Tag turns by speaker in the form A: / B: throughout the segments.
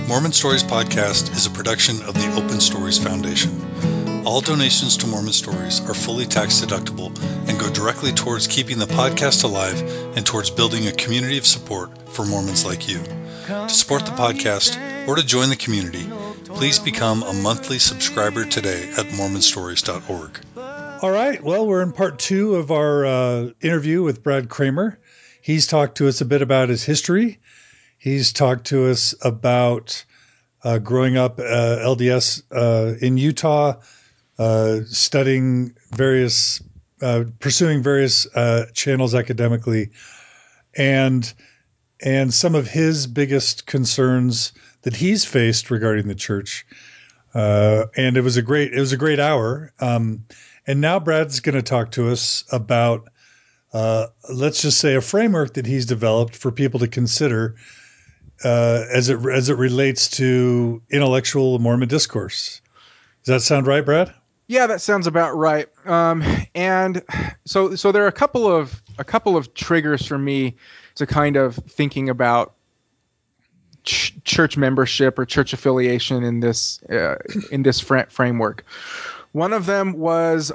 A: Mormon Stories Podcast is a production of the Open Stories Foundation. All donations to Mormon Stories are fully tax deductible and go directly towards keeping the podcast alive and towards building a community of support for Mormons like you. To support the podcast or to join the community, please become a monthly subscriber today at mormonstories.org. All right. Well, we're in part 2 of our interview with Brad Kramer. He's talked to us a bit about his history. He's talked to us about growing up LDS in Utah, studying various, pursuing various channels academically, and some of his biggest concerns that he's faced regarding the church. And it was a great hour. And now Brad's going to talk to us about, let's just say, a framework that he's developed for people to consider as it relates to intellectual Mormon discourse. Does that sound right, Brad?
B: Yeah, that sounds about right. And so there are a couple of triggers for me to kind of thinking about church membership or church affiliation in this framework. One of them was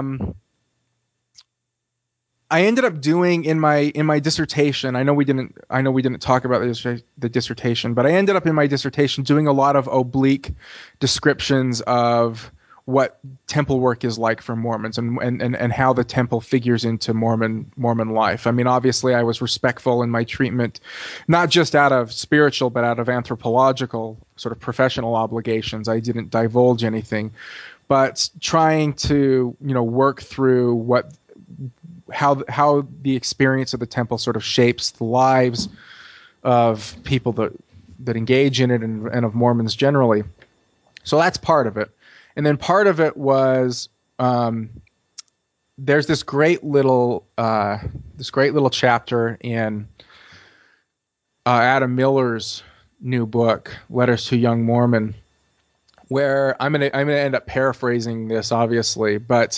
B: I ended up doing in my dissertation. I know we didn't talk about the dissertation, but I ended up in my dissertation doing a lot of oblique descriptions of what temple work is like for Mormons and how the temple figures into Mormon life. I mean, obviously I was respectful in my treatment, not just out of spiritual, but out of anthropological sort of professional obligations. I didn't divulge anything, but trying to, work through how the experience of the temple sort of shapes the lives of people that engage in it and of Mormons generally. So that's part of it. And then part of it was there's this great little chapter in Adam Miller's new book, Letters to a Young Mormon, where I'm gonna end up paraphrasing this, obviously, but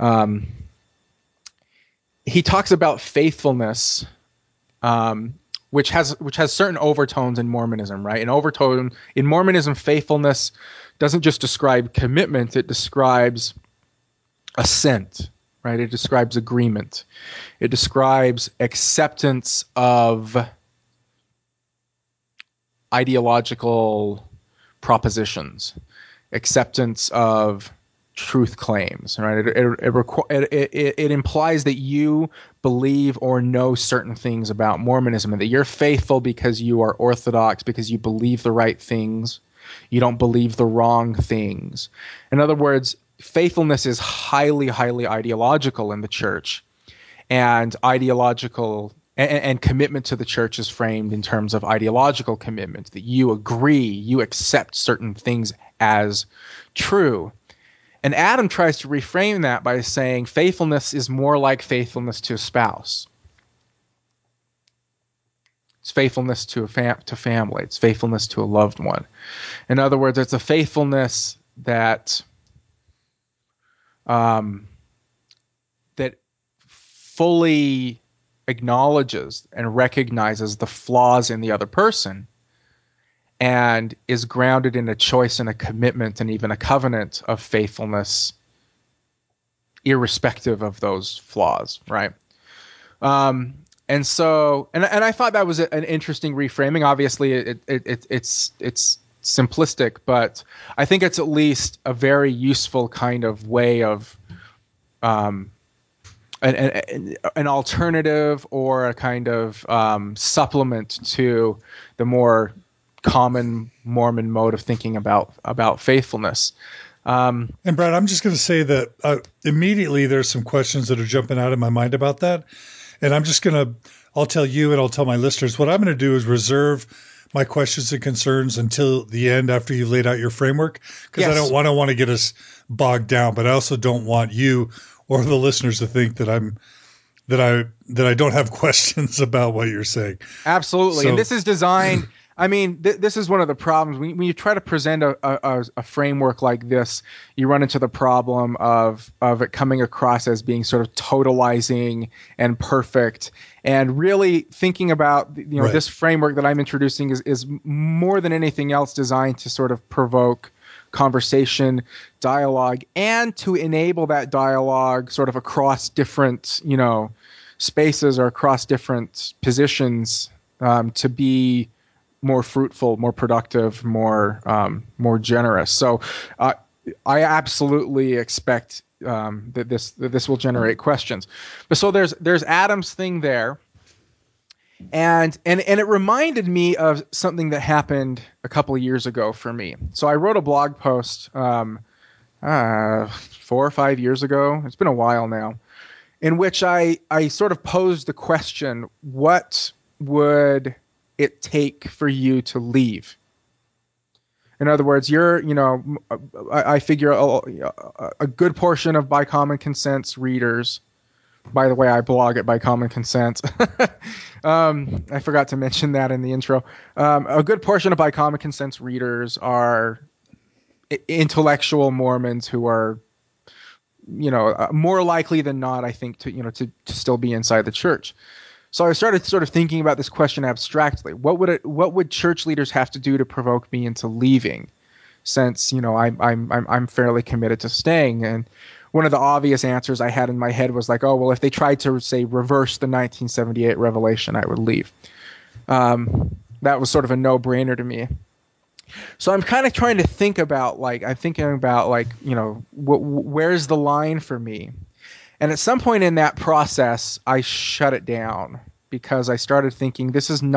B: he talks about faithfulness, which has certain overtones in Mormonism, right? In Mormonism, faithfulness doesn't just describe commitment; it describes assent, right? It describes agreement. It describes acceptance of ideological propositions, acceptance of truth claims, right? It implies that you believe or know certain things about Mormonism and that you're faithful because you are orthodox, because you believe the right things. You don't believe the wrong things. In other words, faithfulness is highly, highly ideological in the church, and ideological and commitment to the church is framed in terms of ideological commitment, that you agree, you accept certain things as true. And Adam tries to reframe that by saying faithfulness is more like faithfulness to a spouse. It's faithfulness to family. It's faithfulness to a loved one. In other words, it's a faithfulness that that fully acknowledges and recognizes the flaws in the other person and is grounded in a choice and a commitment and even a covenant of faithfulness, irrespective of those flaws, right? And so, and I thought that was an interesting reframing. Obviously, it's simplistic, but I think it's at least a very useful kind of way of an alternative or a kind of supplement to the more common Mormon mode of thinking about faithfulness.
A: And Brad, I'm just going to say that immediately there's some questions that are jumping out in my mind about that. And I'll tell you and I'll tell my listeners, what I'm going to do is reserve my questions and concerns until the end after you've laid out your framework, because yes. I don't want to get us bogged down, but I also don't want you or the listeners to think that I don't have questions about what you're saying.
B: Absolutely. So, and this is designed, I mean, this is one of the problems when you try to present a framework like this. You run into the problem of it coming across as being sort of totalizing and perfect. And really thinking about
A: Right.
B: this framework that I'm introducing is more than anything else designed to sort of provoke conversation, dialogue, and to enable that dialogue sort of across different spaces or across different positions to be more fruitful, more productive, more generous. So I absolutely expect that this will generate questions. But so there's Adam's thing there, and it reminded me of something that happened a couple of years ago for me. So I wrote a blog post 4 or 5 years ago. It's been a while now, in which I sort of posed the question: what would it take for you to leave? In other words, I figure a good portion of By Common Consent's readers. By the way, I blog at By Common Consent. I forgot to mention that in the intro. A good portion of By Common Consent's readers are intellectual Mormons who are, more likely than not, I think, to still be inside the church. So I started sort of thinking about this question abstractly. What would church leaders have to do to provoke me into leaving? Since I'm fairly committed to staying. And one of the obvious answers I had in my head was like, oh well, if they tried to say reverse the 1978 revelation, I would leave. That was sort of a no-brainer to me. So I'm kind of trying to think about where's the line for me? And at some point in that process, I shut it down because I started thinking this isn't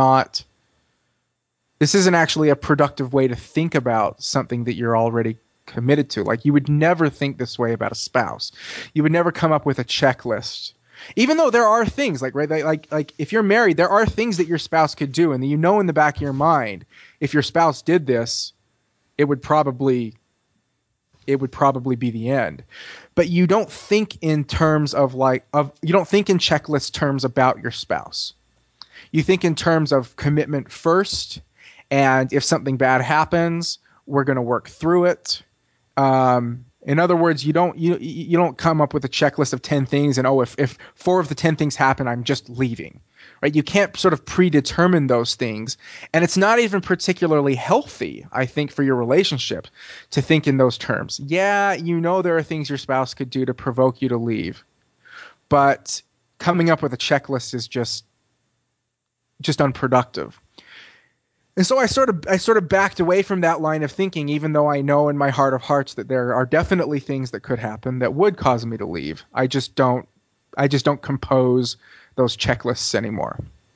B: actually a productive way to think about something that you're already committed to. Like, you would never think this way about a spouse. You would never come up with a checklist. Even though there are things like if you're married, there are things that your spouse could do, and in the back of your mind, if your spouse did this, it would probably be the end. But you don't think in terms you don't think in checklist terms about your spouse. You think in terms of commitment first, and if something bad happens, we're going to work through it. In other words, you don't come up with a checklist of 10 things and if 4 of the 10 things happen, I'm just leaving. Right? You can't sort of predetermine those things, and it's not even particularly healthy, I think, for your relationship to think in those terms. Yeah, there are things your spouse could do to provoke you to leave, but coming up with a checklist is just unproductive. And so I sort of backed away from that line of thinking, even though I know in my heart of hearts that there are definitely things that could happen that would cause me to leave. I just don't compose those checklists anymore.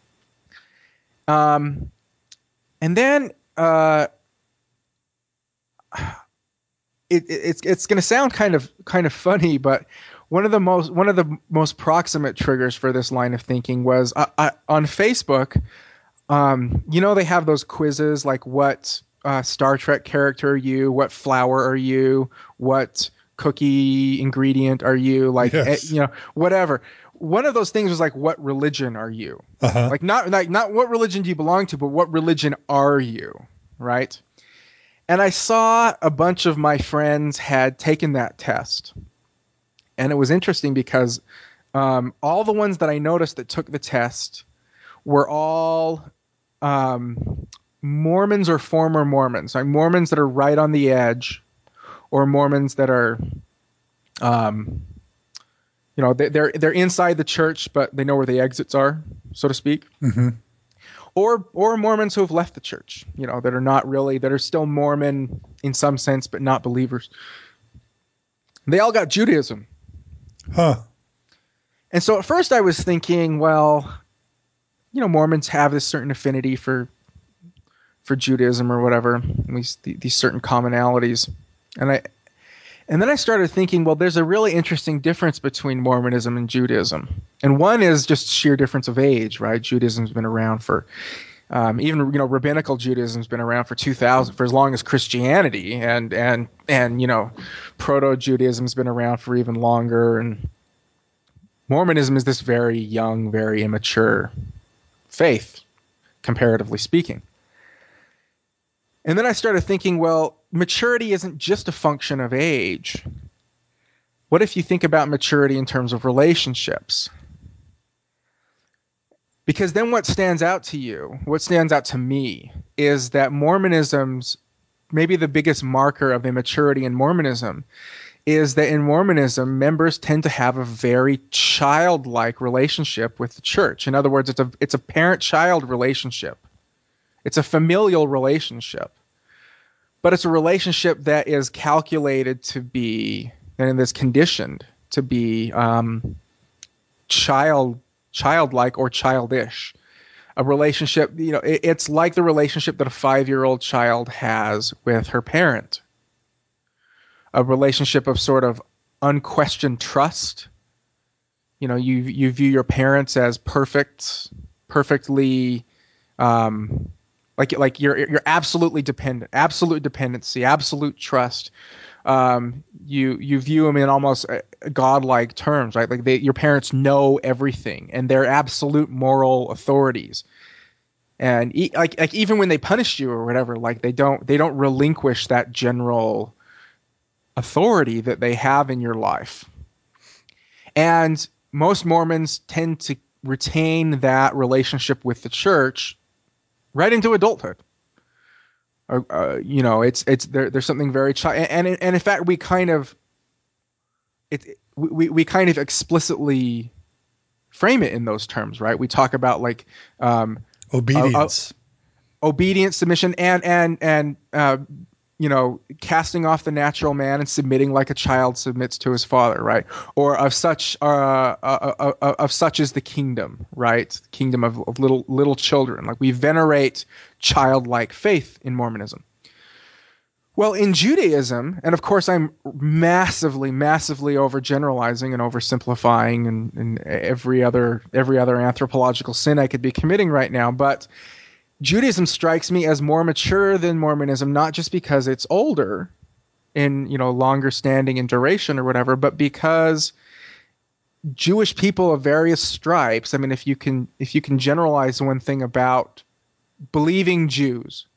B: And then it's going to sound kind of funny, but one of the most proximate triggers for this line of thinking was on Facebook. They have those quizzes like what Star Trek character are you? What flower are you? What cookie ingredient are you? Like,
A: yes.
B: Whatever. One of those things was like, what religion are you?
A: Uh-huh.
B: Like not what religion do you belong to, but what religion are you? Right. And I saw a bunch of my friends had taken that test. And it was interesting because all the ones that I noticed that took the test were all Mormons or former Mormons, like Mormons that are right on the edge, or Mormons that are, they're inside the church, but they know where the exits are, so to speak.
A: Mm-hmm.
B: Or Mormons who have left the church, that are not really, that are still Mormon in some sense, but not believers. They all got Judaism.
A: Huh.
B: And so at first I was thinking, well, Mormons have this certain affinity for Judaism or whatever, at least these certain commonalities. And then I started thinking, well, there's a really interesting difference between Mormonism and Judaism. And one is just sheer difference of age, right? Judaism's been around for, even rabbinical Judaism's been around for 2,000, for as long as Christianity, and proto-Judaism's been around for even longer. And Mormonism is this very young, very immature faith, comparatively speaking. And then I started thinking, well, maturity isn't just a function of age. What if you think about maturity in terms of relationships? Because then what stands out to me, is that Mormonism's maybe the biggest marker of immaturity in Mormonism is that in Mormonism, members tend to have a very childlike relationship with the church. In other words, it's a parent-child relationship. It's a familial relationship. But it's a relationship that is calculated to be, and is conditioned to be childlike or childish. A relationship, it's like the relationship that a 5-year-old child has with her parent. A relationship of sort of unquestioned trust. You view your parents as perfectly, like you're absolutely dependent, absolute dependency, absolute trust. You view them in almost godlike terms, right? Like your parents know everything, and they're absolute moral authorities. And like even when they punish you or whatever, like they don't relinquish that general authority that they have in your life. And most Mormons tend to retain that relationship with the church right into adulthood. There's something very and in fact we kind of explicitly frame it in those terms, right? We talk about like
A: obedience,
B: obedience, submission, and casting off the natural man and submitting like a child submits to his father, right? Or of such is the kingdom, right? Kingdom of little children. Like we venerate childlike faith in Mormonism. Well, in Judaism, and of course I'm massively overgeneralizing and oversimplifying and every other anthropological sin I could be committing right now, but Judaism strikes me as more mature than Mormonism, not just because it's older in, longer standing in duration or whatever, but because Jewish people of various stripes, I mean, if you can generalize one thing about believing Jews,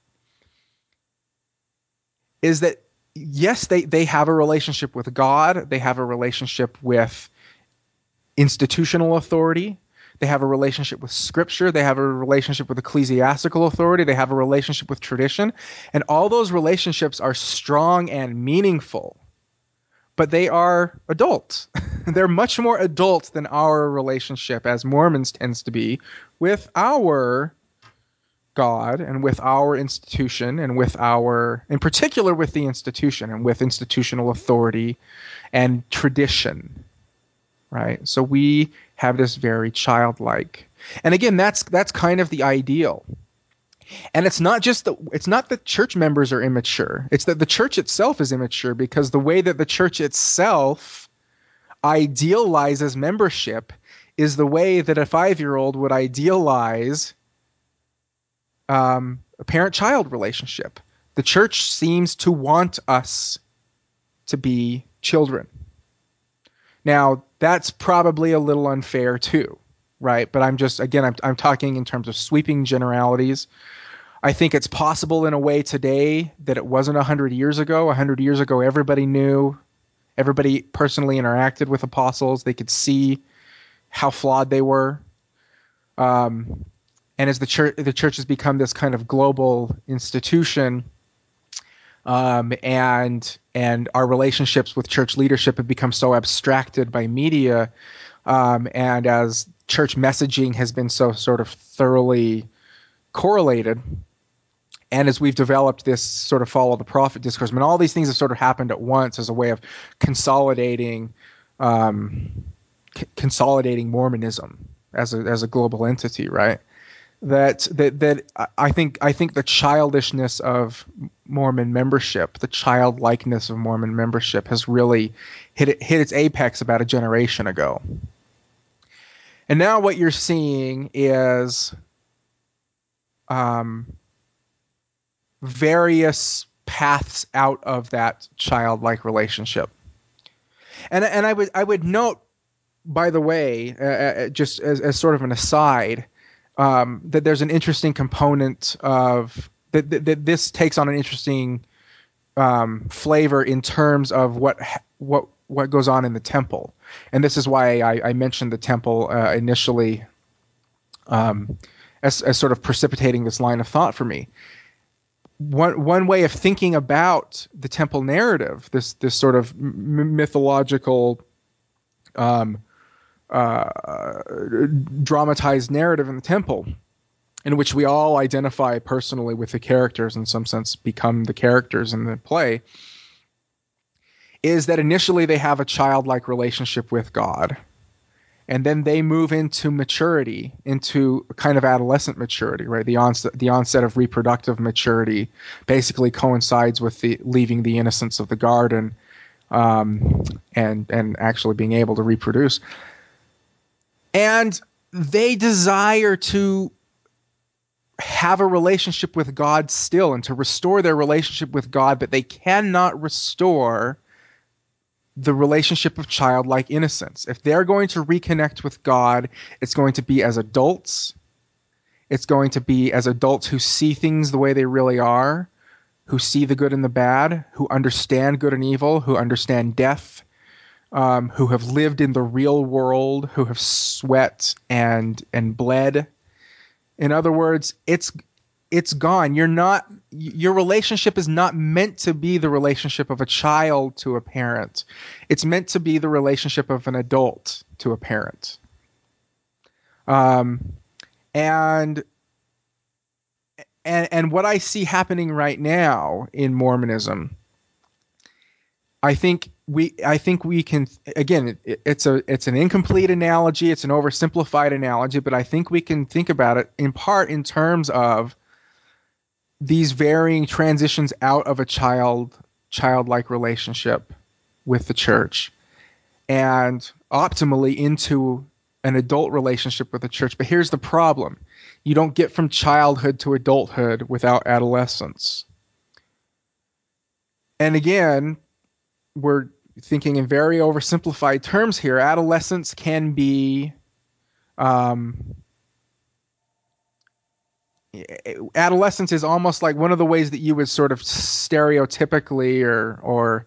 B: is that yes, they have a relationship with God, they have a relationship with institutional authority, they have a relationship with scripture, they have a relationship with ecclesiastical authority, they have a relationship with tradition, and all those relationships are strong and meaningful. But they are adult. They're much more adult than our relationship, as Mormons tends to be, with our God and with our institution and in particular with the institution and with institutional authority and tradition, right? So we have this very childlike, and again, that's kind of the ideal. And it's not that church members are immature. It's that the church itself is immature, because the way that the church itself idealizes membership is the way that a 5-year-old would idealize a parent-child relationship. The church seems to want us to be children. Now, that's probably a little unfair too, right? But I'm talking in terms of sweeping generalities. I think it's possible in a way today that it wasn't 100 years ago. 100 years ago, everybody knew, everybody personally interacted with apostles. They could see how flawed they were. And as the church has become this kind of global institution, and our relationships with church leadership have become so abstracted by media, and as church messaging has been so sort of thoroughly correlated, and as we've developed this sort of follow the prophet discourse, I mean, all these things have sort of happened at once as a way of consolidating Mormonism as a global entity, right? That I think the childishness of Mormon membership, the childlikeness of Mormon membership, has really hit its apex about a generation ago. And now what you're seeing is various paths out of that childlike relationship. And I would note, by the way, just as sort of an aside, that there's an interesting component of that this takes on an interesting flavor in terms of what goes on in the temple, and this is why I mentioned the temple initially as sort of precipitating this line of thought for me. One way of thinking about the temple narrative, this sort of mythological, dramatized narrative in the temple, in which we all identify personally with the characters, in some sense become the characters in the play, is that initially they have a childlike relationship with God. And then they move into maturity, into a kind of adolescent maturity, right? The onset of reproductive maturity basically coincides with the leaving the innocence of the garden, and actually being able to reproduce. And they desire to have a relationship with God still, and to restore their relationship with God, but they cannot restore the relationship of childlike innocence. If they're going to reconnect with God, it's going to be as adults. It's going to be as adults who see things the way they really are, who see the good and the bad, who understand good and evil, who understand death, who have lived in the real world, who have sweat and bled. In other words, it's gone. Your relationship is not meant to be the relationship of a child to a parent. It's meant to be the relationship of an adult to a parent. And what I see happening right now in Mormonism, I think we can, again, it's an incomplete analogy, it's an oversimplified analogy, but I think we can think about it in part in terms of these varying transitions out of a childlike relationship with the church and optimally into an adult relationship with the church. But here's the problem. You don't get from childhood to adulthood without adolescence. And again, we're thinking in very oversimplified terms here. Adolescence can be adolescence is almost like one of the ways that you would sort of stereotypically or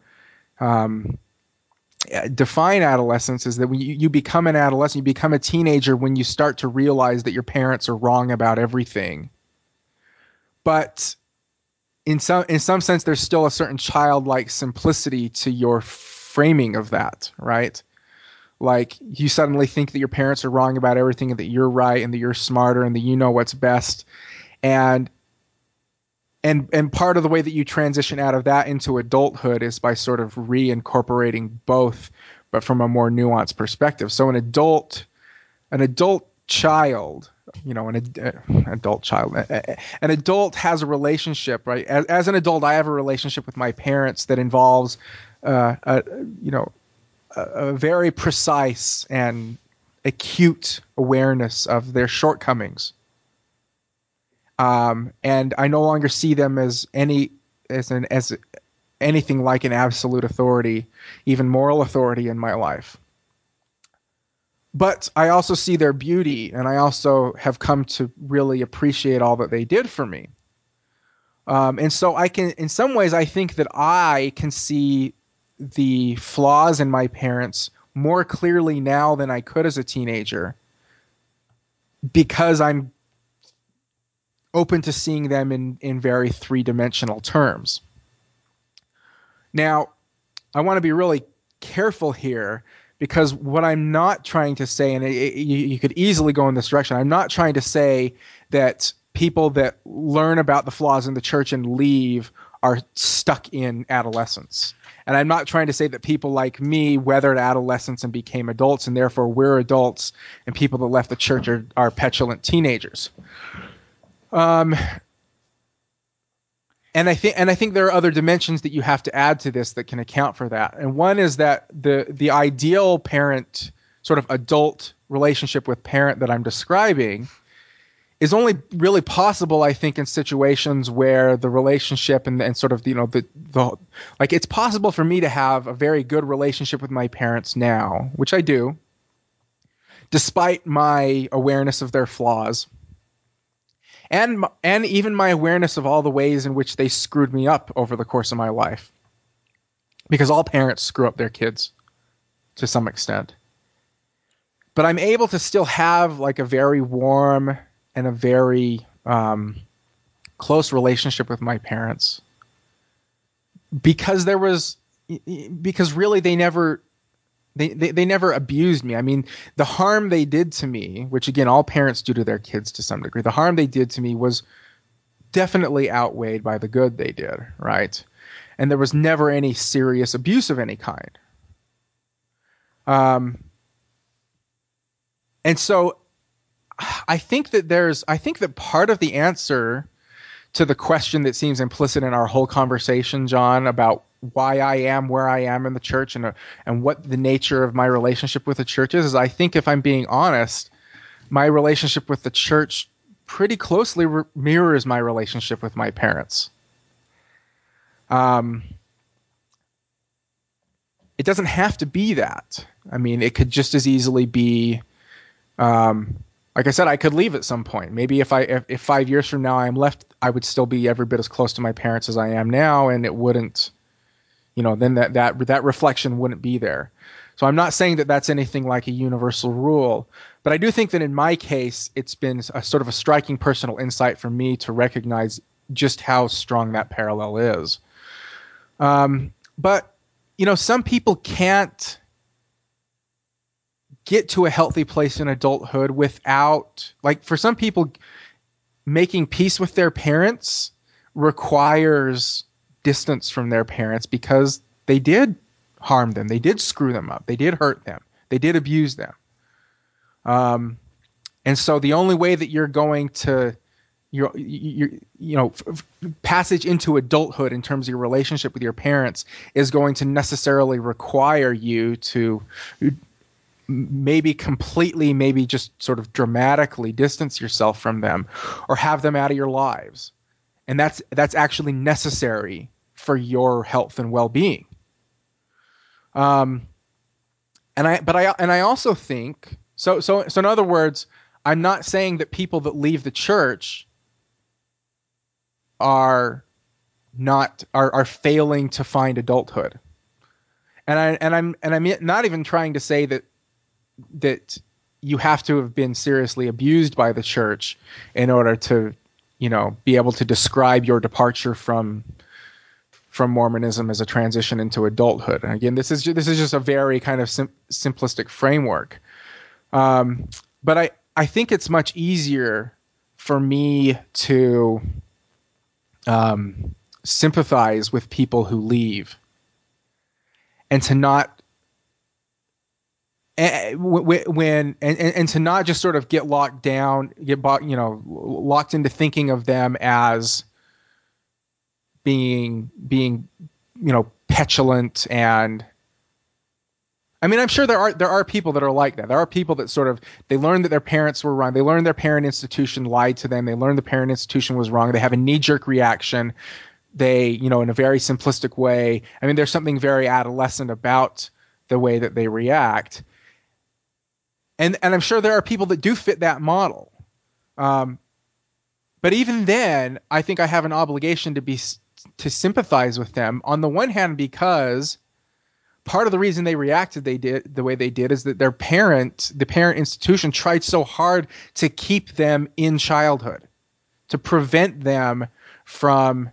B: define adolescence is that when you become an adolescent, you become a teenager when you start to realize that your parents are wrong about everything. But in some sense, there's still a certain childlike simplicity to your framing of that, right? Like you suddenly think that your parents are wrong about everything and that you're right and that you're smarter and that you know what's best. And part of the way that you transition out of that into adulthood is by sort of reincorporating both, but from a more nuanced perspective. So an adult child, an adult has a relationship, right? As an adult, I have a relationship with my parents that involves, a very precise and acute awareness of their shortcomings. And I no longer see them as anything like an absolute authority, even moral authority in my life. But I also see their beauty, and I also have come to really appreciate all that they did for me. And so I can, in some ways, I think that I can see the flaws in my parents more clearly now than I could as a teenager, because I'm open to seeing them in very three-dimensional terms. Now, I want to be really careful here, because what I'm not trying to say, and you could easily go in this direction, I'm not trying to say that people that learn about the flaws in the church and leave are stuck in adolescence. And I'm not trying to say that people like me weathered adolescence and became adults, and therefore we're adults, and people that left the church are petulant teenagers. And I think there are other dimensions that you have to add to this that can account for that. And one is that the ideal parent, sort of adult relationship with parent that I'm describing, is only really possible, I think, in situations where the relationship and sort of, the like, it's possible for me to have a very good relationship with my parents now, which I do, despite my awareness of their flaws. and even my awareness of all the ways in which they screwed me up over the course of my life, because all parents screw up their kids to some extent. But I'm able to still have like a very warm and a very close relationship with my parents, because really they never abused me. I mean, the harm they did to me, which again all parents do to their kids to some degree, the harm they did to me was definitely outweighed by the good they did, right? And there was never any serious abuse of any kind. And so I think that part of the answer to the question that seems implicit in our whole conversation, John, about why I am where I am in the church and what the nature of my relationship with the church is I think, if I'm being honest, my relationship with the church pretty closely mirrors my relationship with my parents. It doesn't have to be that. I mean, it could just as easily be, like I said, I could leave at some point. Maybe if 5 years from now I'm left, I would still be every bit as close to my parents as I am now, and it wouldn't, then that reflection wouldn't be there. So I'm not saying that that's anything like a universal rule, but I do think that in my case, it's been a sort of a striking personal insight for me to recognize just how strong that parallel is. But some people can't get to a healthy place in adulthood without, like, for some people, making peace with their parents requires distance from their parents because they did harm them, they did screw them up, they did hurt them, they did abuse them. And so the only way that you're going to passage into adulthood in terms of your relationship with your parents is going to necessarily require you to maybe completely, maybe just sort of dramatically distance yourself from them or have them out of your lives. And that's actually necessary for your health and well-being. And I also think so in other words, I'm not saying that people that leave the church are failing to find adulthood. And I'm not even trying to say that you have to have been seriously abused by the church in order to, be able to describe your departure from Mormonism as a transition into adulthood. And again, this is just a very kind of simplistic framework. But I think it's much easier for me to sympathize with people who leave and to not when to not just sort of get locked into thinking of them as being petulant. And I mean, I'm sure there are people that are like that. There are people that sort of, they learn that their parents were wrong. They learn their parent institution lied to them. They learn the parent institution was wrong. They have a knee-jerk reaction. They, in a very simplistic way. I mean, there's something very adolescent about the way that they react. And I'm sure there are people that do fit that model. But even then, I think I have an obligation to sympathize with them. On the one hand, because part of the reason they reacted the way they did is that the parent institution tried so hard to keep them in childhood, to prevent them from,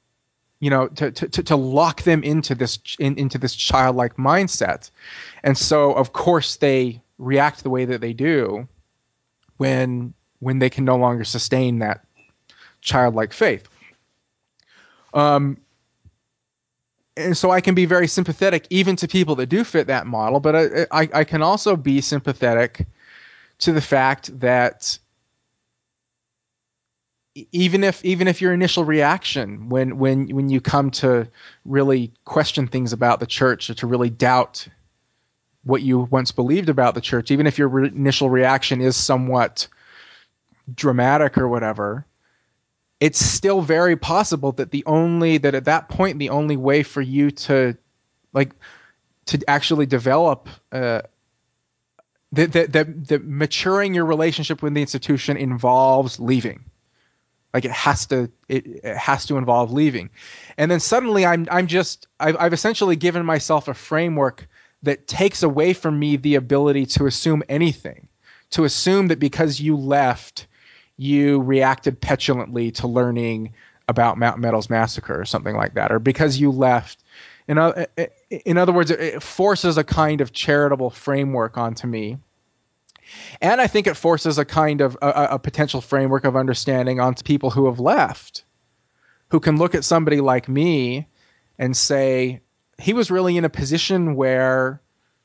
B: to lock them into this childlike mindset. And so, of course, they react the way that they do when they can no longer sustain that childlike faith. And so I can be very sympathetic even to people that do fit that model, but I can also be sympathetic to the fact that even if your initial reaction when you come to really question things about the church or to really doubt what you once believed about the church, even if your initial reaction is somewhat dramatic or whatever, it's still very possible that at that point, the only way for you to actually develop that maturing your relationship with the institution involves leaving. Like it has to involve leaving. And then suddenly I've essentially given myself a framework that takes away from me the ability to assume anything, to assume that because you left, you reacted petulantly to learning about Mount Meadows Massacre or something like that, or because you left. In other words, it forces a kind of charitable framework onto me. And I think it forces a kind of a potential framework of understanding onto people who have left, who can look at somebody like me and say, he was really in a position where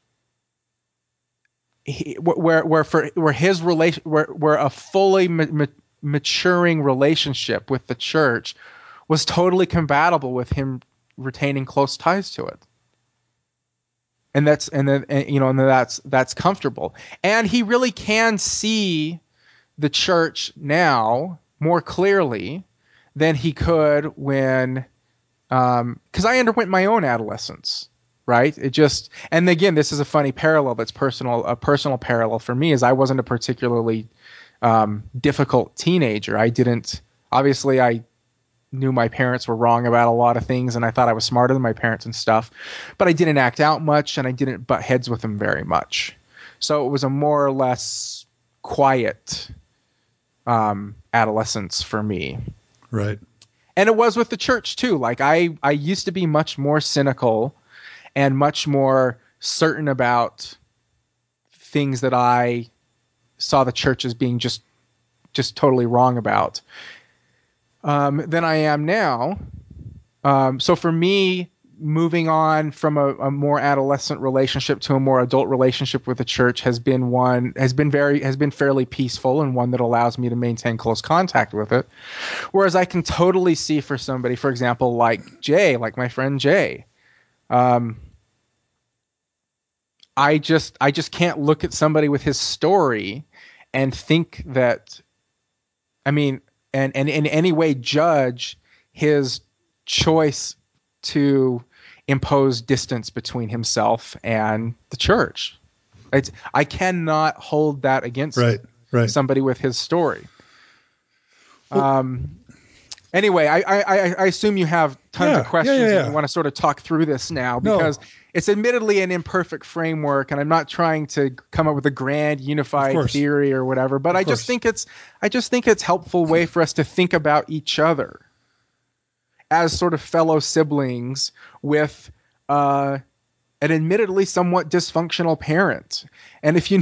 B: where a fully maturing relationship with the church was totally compatible with him retaining close ties to it. And that's comfortable. And he really can see the church now more clearly than he could when, because I underwent my own adolescence, right? And again, this is a funny parallel that's a personal parallel for me, is I wasn't a particularly difficult teenager. Obviously I knew my parents were wrong about a lot of things, and I thought I was smarter than my parents and stuff, but I didn't act out much, and I didn't butt heads with them very much. So it was a more or less quiet adolescence for me.
A: Right.
B: And it was with the church too. Like I used to be much more cynical and much more certain about things that I saw the church as being just totally wrong about, than I am now. So for me, moving on from a more adolescent relationship to a more adult relationship with the church has been fairly peaceful, and one that allows me to maintain close contact with it. Whereas I can totally see for somebody, for example, like my friend Jay, I just can't look at somebody with his story and think that, I mean, and in any way judge his choice to impose distance between himself and the church. I cannot hold that against somebody with his story. Anyway, I assume you have tons of questions and you want to sort of talk through this now, because it's admittedly an imperfect framework, and I'm not trying to come up with a grand unified theory or whatever, but I just think it's helpful way for us to think about each other as sort of fellow siblings with an admittedly somewhat dysfunctional parent. And if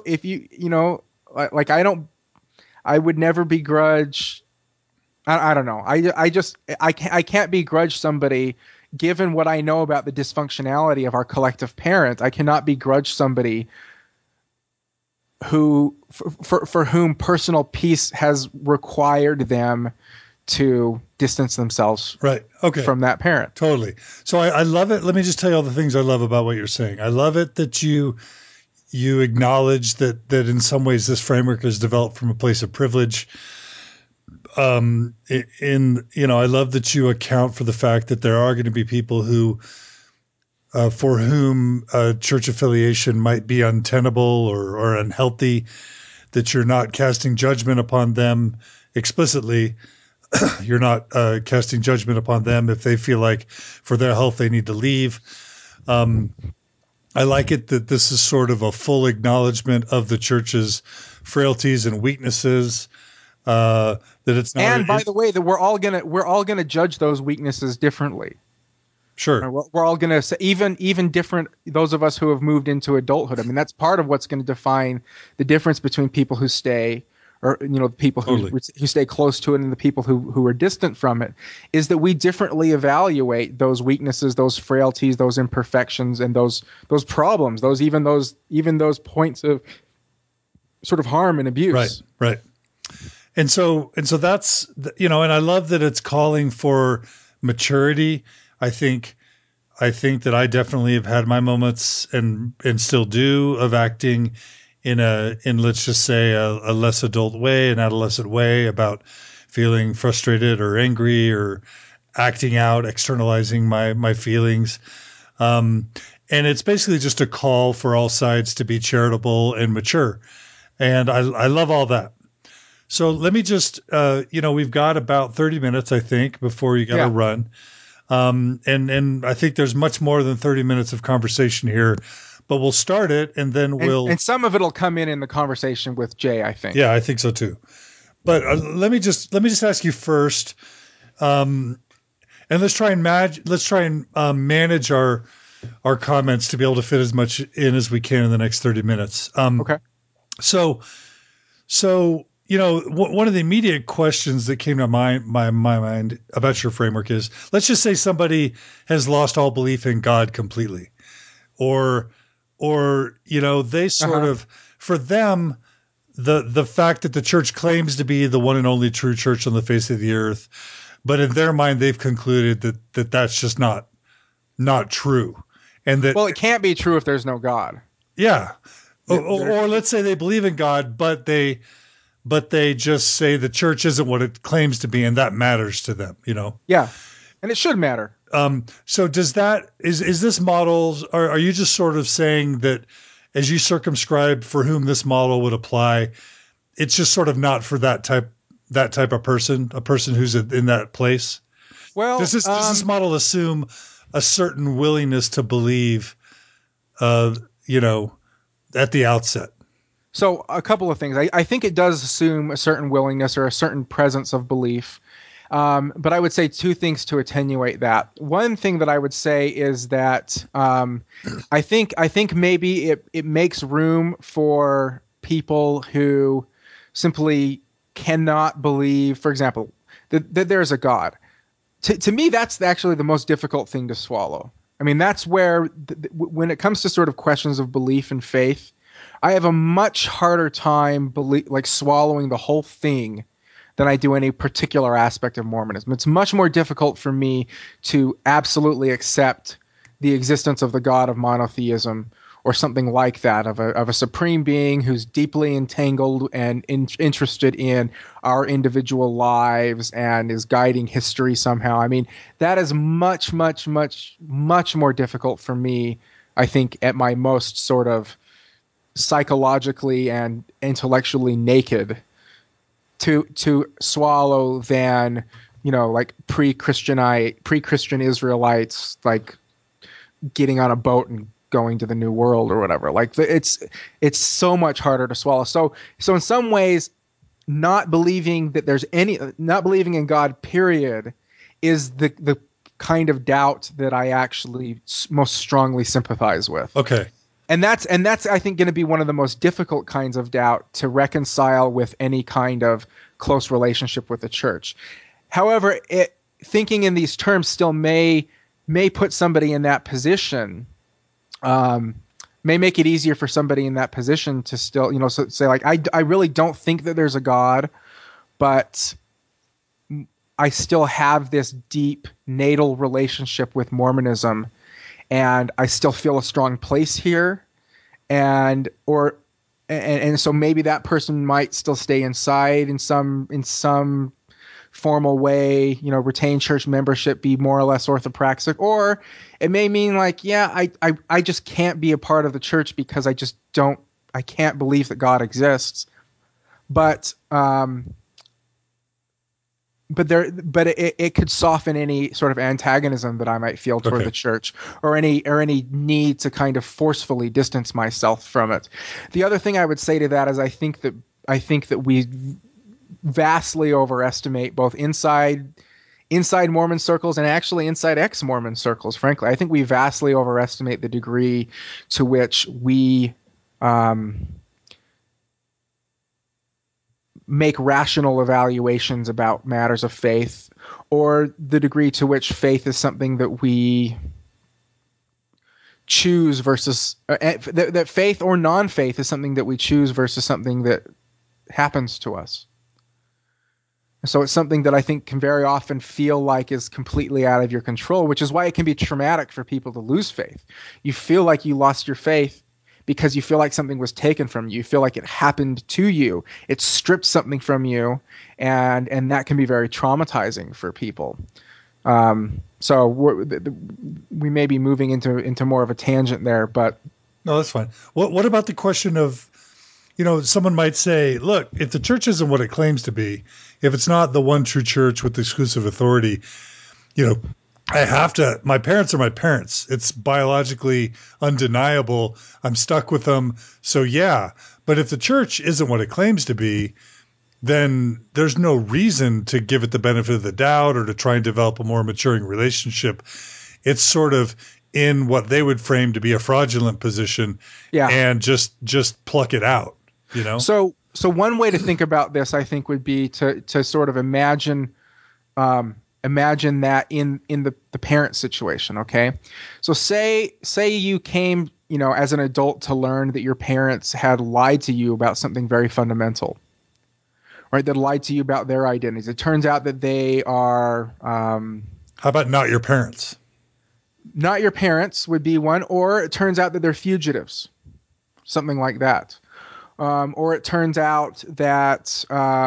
B: like I would never begrudge. I don't know. I can't begrudge somebody, given what I know about the dysfunctionality of our collective parent. I cannot begrudge somebody who, for whom personal peace has required them to distance themselves from that parent.
A: Totally. So I love it. Let me just tell you all the things I love about what you're saying. I love it that you acknowledge that in some ways this framework is developed from a place of privilege. I love that you account for the fact that there are going to be people who, for whom church affiliation might be untenable or unhealthy, that you're not casting judgment upon them explicitly. You're not casting judgment upon them if they feel like for their health they need to leave. I like it that this is sort of a full acknowledgement of the church's frailties and weaknesses. That it's not.
B: And by the way, that we're all gonna judge those weaknesses differently.
A: Sure.
B: We're all gonna say, even different, those of us who have moved into adulthood. I mean, that's part of what's going to define the difference between people who stay, or people who stay close to it, and the people who are distant from it, is that we differently evaluate those weaknesses, those frailties, those imperfections, and those problems, even those points of sort of harm and abuse.
A: Right. And so that's, and I love that it's calling for maturity. I think that I definitely have had my moments and still do of acting in let's just say a less adult way, an adolescent way, about feeling frustrated or angry or acting out, externalizing my feelings. And it's basically just a call for all sides to be charitable and mature. And I love all that. So let me just, we've got about 30 minutes, I think, before you got to run. And I think there's much more than 30 minutes of conversation here, but we'll start it and then
B: and some of it'll come in the conversation with Jay, I think.
A: Yeah, I think so too. But let me just ask you first, and let's try and manage our comments to be able to fit as much in as we can in the next 30 minutes.
B: Okay.
A: So one of the immediate questions that came to my mind about your framework is, let's just say somebody has lost all belief in God completely, or they sort of, for them, the fact that the church claims to be the one and only true church on the face of the earth, but in their mind they've concluded that that's just not true, and that,
B: well, it can't be true if there's no God.
A: Yeah, or let's say they believe in God, but they just say the church isn't what it claims to be, and that matters to them.
B: Yeah, and it should matter.
A: So does that is this model? Are you just sort of saying that as you circumscribe for whom this model would apply, it's just sort of not for that type of person, a person who's in that place?
B: Well,
A: does this model assume a certain willingness to believe, at the outset?
B: So a couple of things. I think it does assume a certain willingness or a certain presence of belief. But I would say two things to attenuate that. One thing that I would say is that I think maybe it makes room for people who simply cannot believe, for example, that there's a God. To me, that's actually the most difficult thing to swallow. I mean, that's where, when it comes to sort of questions of belief and faith, I have a much harder time swallowing the whole thing than I do any particular aspect of Mormonism. It's much more difficult for me to absolutely accept the existence of the God of monotheism or something like that, of a supreme being who's deeply entangled and interested in our individual lives and is guiding history somehow. I mean, that is much, much, much, much more difficult for me, I think, at my most sort of psychologically and intellectually naked to swallow than, like pre-Christian Israelites, like getting on a boat and going to the New World or whatever. Like it's so much harder to swallow. So in some ways, not believing in God, period, is the kind of doubt that I actually most strongly sympathize with.
A: Okay.
B: And that's I think going to be one of the most difficult kinds of doubt to reconcile with any kind of close relationship with the church. However, thinking in these terms still may put somebody in that position, may make it easier for somebody in that position to still, say like, I really don't think that there's a God, but I still have this deep natal relationship with Mormonism, and I still feel a strong place here, and so maybe that person might still stay inside in some formal way, retain church membership, be more or less orthopraxic, or it may mean like, yeah, I just can't be a part of the church because I can't believe that God exists, but it could soften any sort of antagonism that I might feel toward the church, or any need to kind of forcefully distance myself from it. The other thing I would say to that is I think that we vastly overestimate, both inside Mormon circles and actually inside ex-Mormon circles. Frankly, I think we vastly overestimate the degree to which we make rational evaluations about matters of faith, or the degree to which faith is something that we choose versus that faith or non-faith is something that we choose versus something that happens to us. So it's something that I think can very often feel like is completely out of your control, which is why it can be traumatic for people to lose faith. You feel like you lost your faith because you feel like something was taken from you. You feel like it happened to you. It stripped something from you, and that can be very traumatizing for people. So we may be moving into more of a tangent there, but
A: no, that's fine. What about the question of
C: someone might say, look, if the church isn't what it claims to be, if it's not the one true church with exclusive authority, my parents are my parents. It's biologically undeniable. I'm stuck with them. So yeah, but if the church isn't what it claims to be, then there's no reason to give it the benefit of the doubt or to try and develop a more maturing relationship. It's sort of in what they would frame to be a fraudulent position, and just pluck it out,
B: So one way to think about this, I think, would be to sort of imagine that in the parent situation. Okay. So say you came, as an adult to learn that your parents had lied to you about something very fundamental, right? That lied to you about their identities. It turns out that they are,
C: how about not your parents?
B: Not your parents would be one, or it turns out that they're fugitives, something like that. Or it turns out that,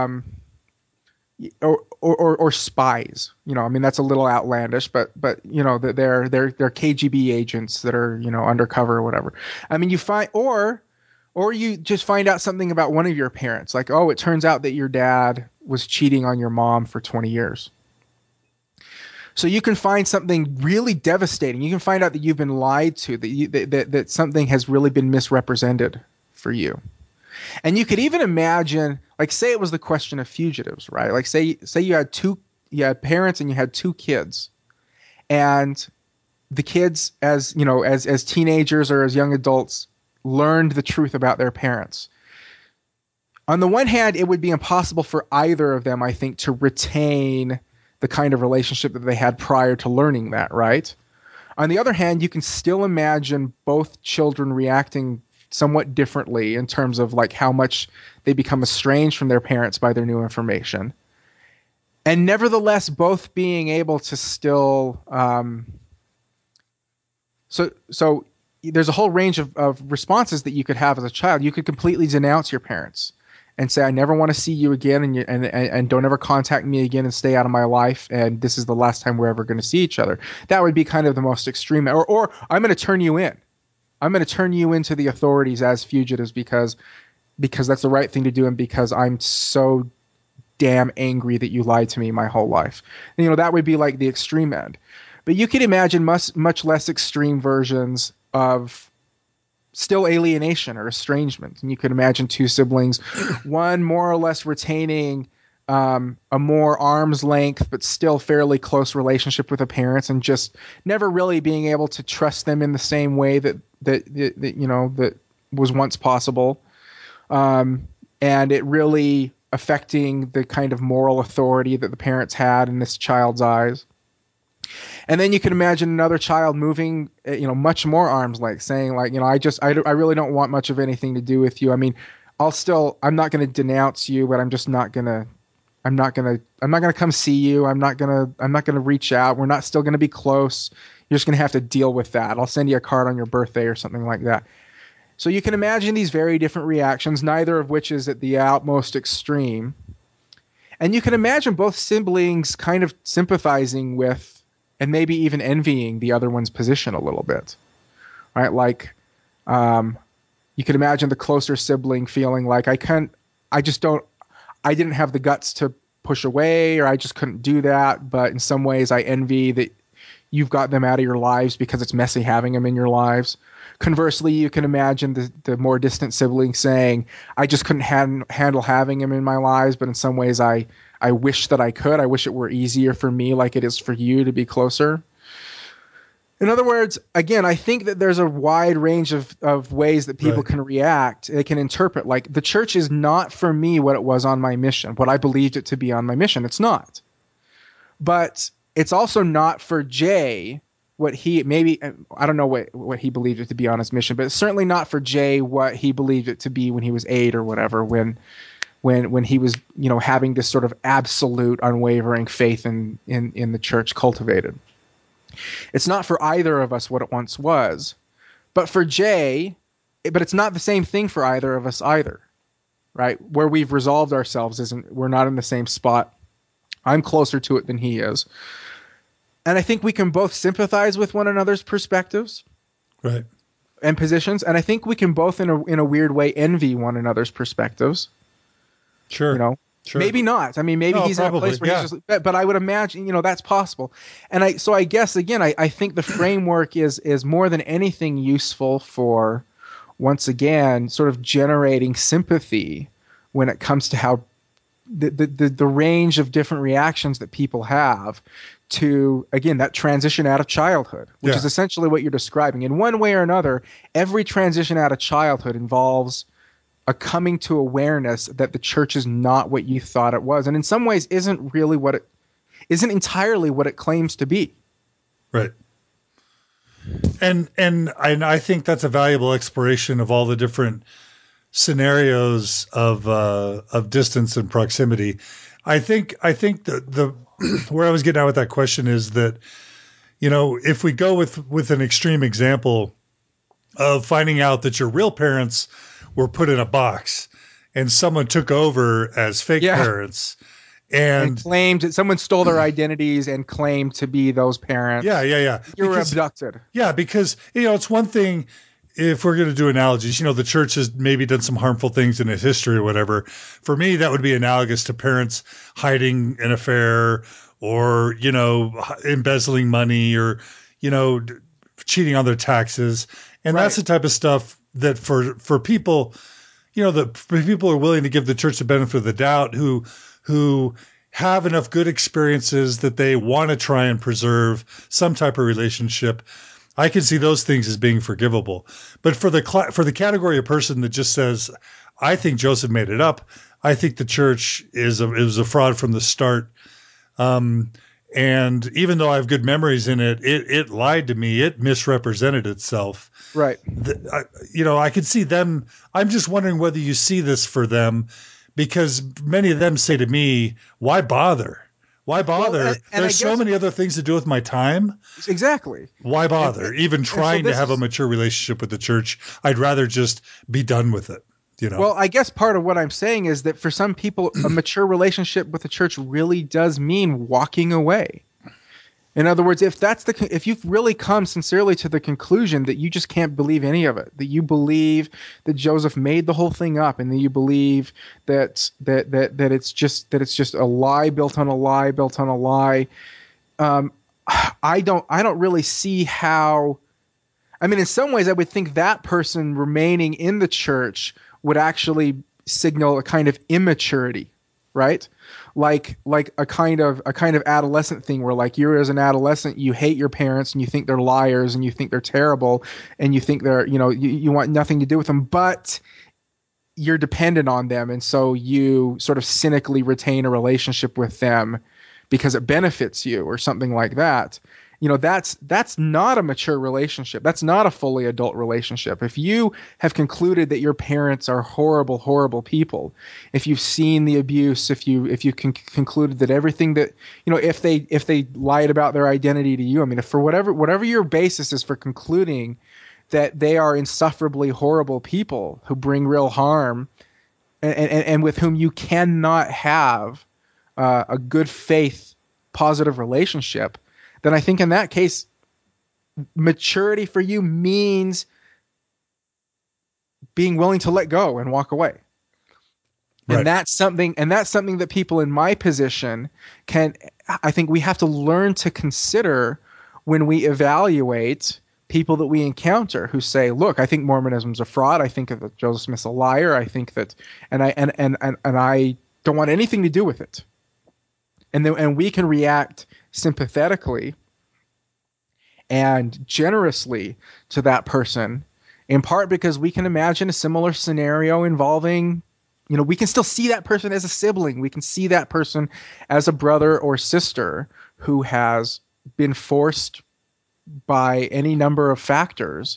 B: or spies. That's a little outlandish, but that they're KGB agents that are undercover or whatever. You find or you just find out something about one of your parents, like, oh, it turns out that your dad was cheating on your mom for 20 years. So you can find something really devastating. You can find out that you've been lied to, that something has really been misrepresented for you. And you could even imagine, like, say it was the question of fugitives, right? Like, say you had parents and you had two kids, and the kids, as teenagers or as young adults, learned the truth about their parents. On the one hand, it would be impossible for either of them, I think, to retain the kind of relationship that they had prior to learning that, right? On the other hand, you can still imagine both children reacting somewhat differently in terms of like how much they become estranged from their parents by their new information. And nevertheless, both being able to still, so there's a whole range of responses that you could have as a child. You could completely denounce your parents and say, I never want to see you again, and don't ever contact me again, and stay out of my life, and this is the last time we're ever going to see each other. That would be kind of the most extreme. Or I'm going to turn you in. I'm going to turn you into the authorities as fugitives because that's the right thing to do, and because I'm so damn angry that you lied to me my whole life. And, that would be like the extreme end. But you could imagine much less extreme versions of still alienation or estrangement. And you could imagine two siblings, one more or less retaining a more arm's length but still fairly close relationship with the parents, and just never really being able to trust them in the same way that was once possible, and it really affecting the kind of moral authority that the parents had in this child's eyes. And then you can imagine another child moving, much more arm's length, saying like, I really don't want much of anything to do with you. I'm not going to denounce you, but I'm not going to come see you. I'm not going to reach out. We're not still going to be close. You're just going to have to deal with that. I'll send you a card on your birthday or something like that. So you can imagine these very different reactions, neither of which is at the outmost extreme. And you can imagine both siblings kind of sympathizing with and maybe even envying the other one's position a little bit, right? Like, you could imagine the closer sibling feeling like, I didn't have the guts to push away, or I just couldn't do that. But in some ways I envy that you've got them out of your lives because it's messy having them in your lives. Conversely, you can imagine the more distant sibling saying, I just couldn't handle having him in my lives, but in some ways I wish that I could. I wish it were easier for me like it is for you to be closer. In other words, again, I think that there's a wide range of ways that people can react. They can interpret, like, the church is not for me what it was on my mission, what I believed it to be on my mission. It's not. But it's also not for Jay what he, maybe, I don't know what he believed it to be on his mission, but it's certainly not for Jay what he believed it to be when he was 8 or whatever, when he was, having this sort of absolute unwavering faith in the church cultivated. It's not for either of us what it once was, but for Jay, but it's not the same thing for either of us either, right? Where we've resolved ourselves we're not in the same spot. I'm closer to it than he is. And I think we can both sympathize with one another's perspectives.
C: Right.
B: and positions, and I think we can both, in a weird way, envy one another's perspectives.
C: Sure.
B: You know,
C: Sure.
B: maybe not. I mean, maybe
C: No,
B: he's in a
C: probably,
B: place where
C: yeah.
B: he's just, but I would imagine, that's possible. And I guess again, I think the framework is more than anything useful for, once again, sort of generating sympathy when it comes to how the range of different reactions that people have to, again, that transition out of childhood, which is essentially what you're describing. In one way or another, every transition out of childhood involves a coming to awareness that the church is not what you thought it was, and in some ways isn't entirely what it claims to be.
C: Right. And I think that's a valuable exploration of all the different scenarios of distance and proximity. I think the where I was getting at with that question is that, if we go with an extreme example of finding out that your real parents were put in a box and someone took over as fake parents
B: and
C: and
B: claimed that someone stole their identities and claimed to be those parents.
C: Yeah.
B: You were abducted.
C: Yeah, because it's one thing if we're going to do analogies. The church has maybe done some harmful things in its history or whatever. For me, that would be analogous to parents hiding an affair or embezzling money or cheating on their taxes, and that's the type of stuff that for people, that people are willing to give the church the benefit of the doubt who have enough good experiences that they want to try and preserve some type of relationship. I can see those things as being forgivable. But for the category of person that just says, I think Joseph made it up, I think the church is a fraud from the start. And even though I have good memories in it, it lied to me. It misrepresented itself.
B: Right.
C: I could see them. I'm just wondering whether you see this for them, because many of them say to me, why bother? Why bother?
B: Well, and
C: There's so many other things to do with my time.
B: Exactly.
C: Why bother? Even trying to have a mature relationship with the church, I'd rather just be done with it.
B: Well, I guess part of what I'm saying is that for some people, a mature relationship with the church really does mean walking away. In other words, if you've really come sincerely to the conclusion that you just can't believe any of it, that you believe that Joseph made the whole thing up, and that you believe that it's just a lie built on a lie built on a lie, I don't really see how. I mean, in some ways, I would think that person remaining in the church would actually signal a kind of immaturity, right? Like a kind of adolescent thing where, like, you're, as an adolescent, you hate your parents and you think they're liars and you think they're terrible and you think they're, you want nothing to do with them, but you're dependent on them, and so you sort of cynically retain a relationship with them because it benefits you or something like that. That's not a mature relationship. That's not a fully adult relationship. If you have concluded that your parents are horrible, horrible people, if you've seen the abuse, if you concluded that everything that, if they lied about their identity to you, I mean, if for whatever your basis is for concluding that they are insufferably horrible people who bring real harm, and with whom you cannot have a good faith, positive relationship, then I think in that case, maturity for you means being willing to let go and walk away. Right. And that's something that people in my position I think we have to learn to consider when we evaluate people that we encounter who say, look, I think Mormonism's a fraud. I think that Joseph Smith's a liar. I think that, and I don't want anything to do with it. And we can react sympathetically and generously to that person, in part because we can imagine a similar scenario involving, we can still see that person as a sibling. We can see that person as a brother or sister who has been forced by any number of factors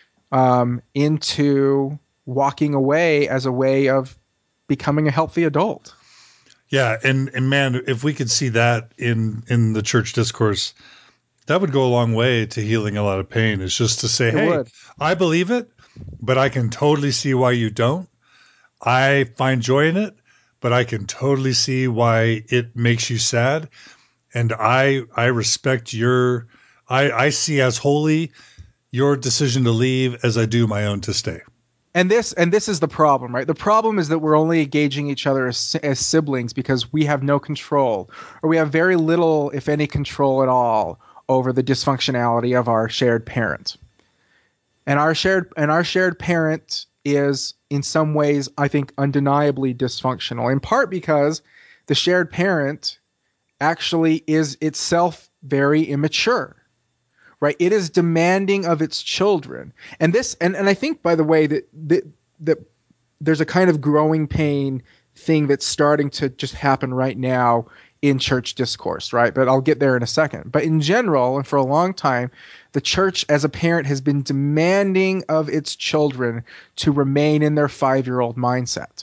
B: into walking away as a way of becoming a healthy adult.
C: Yeah, and man, if we could see that in the church discourse, that would go a long way to healing a lot of pain. It's just to say, hey, I believe it, but I can totally see why you don't. I find joy in it, but I can totally see why it makes you sad. And I respect I see as holy your decision to leave as I do my own to stay.
B: And this is the problem, right? The problem is that we're only engaging each other as siblings because we have no control, or we have very little, if any, control at all over the dysfunctionality of our shared parent. And our shared parent is, in some ways, I think, undeniably dysfunctional. In part because the shared parent actually is itself very immature. Right, it is demanding of its children, and I think, by the way, that there's a kind of growing pain thing that's starting to just happen right now in church discourse, right? But I'll get there in a second. But in general, and for a long time, the church as a parent has been demanding of its children to remain in their 5-year-old mindset,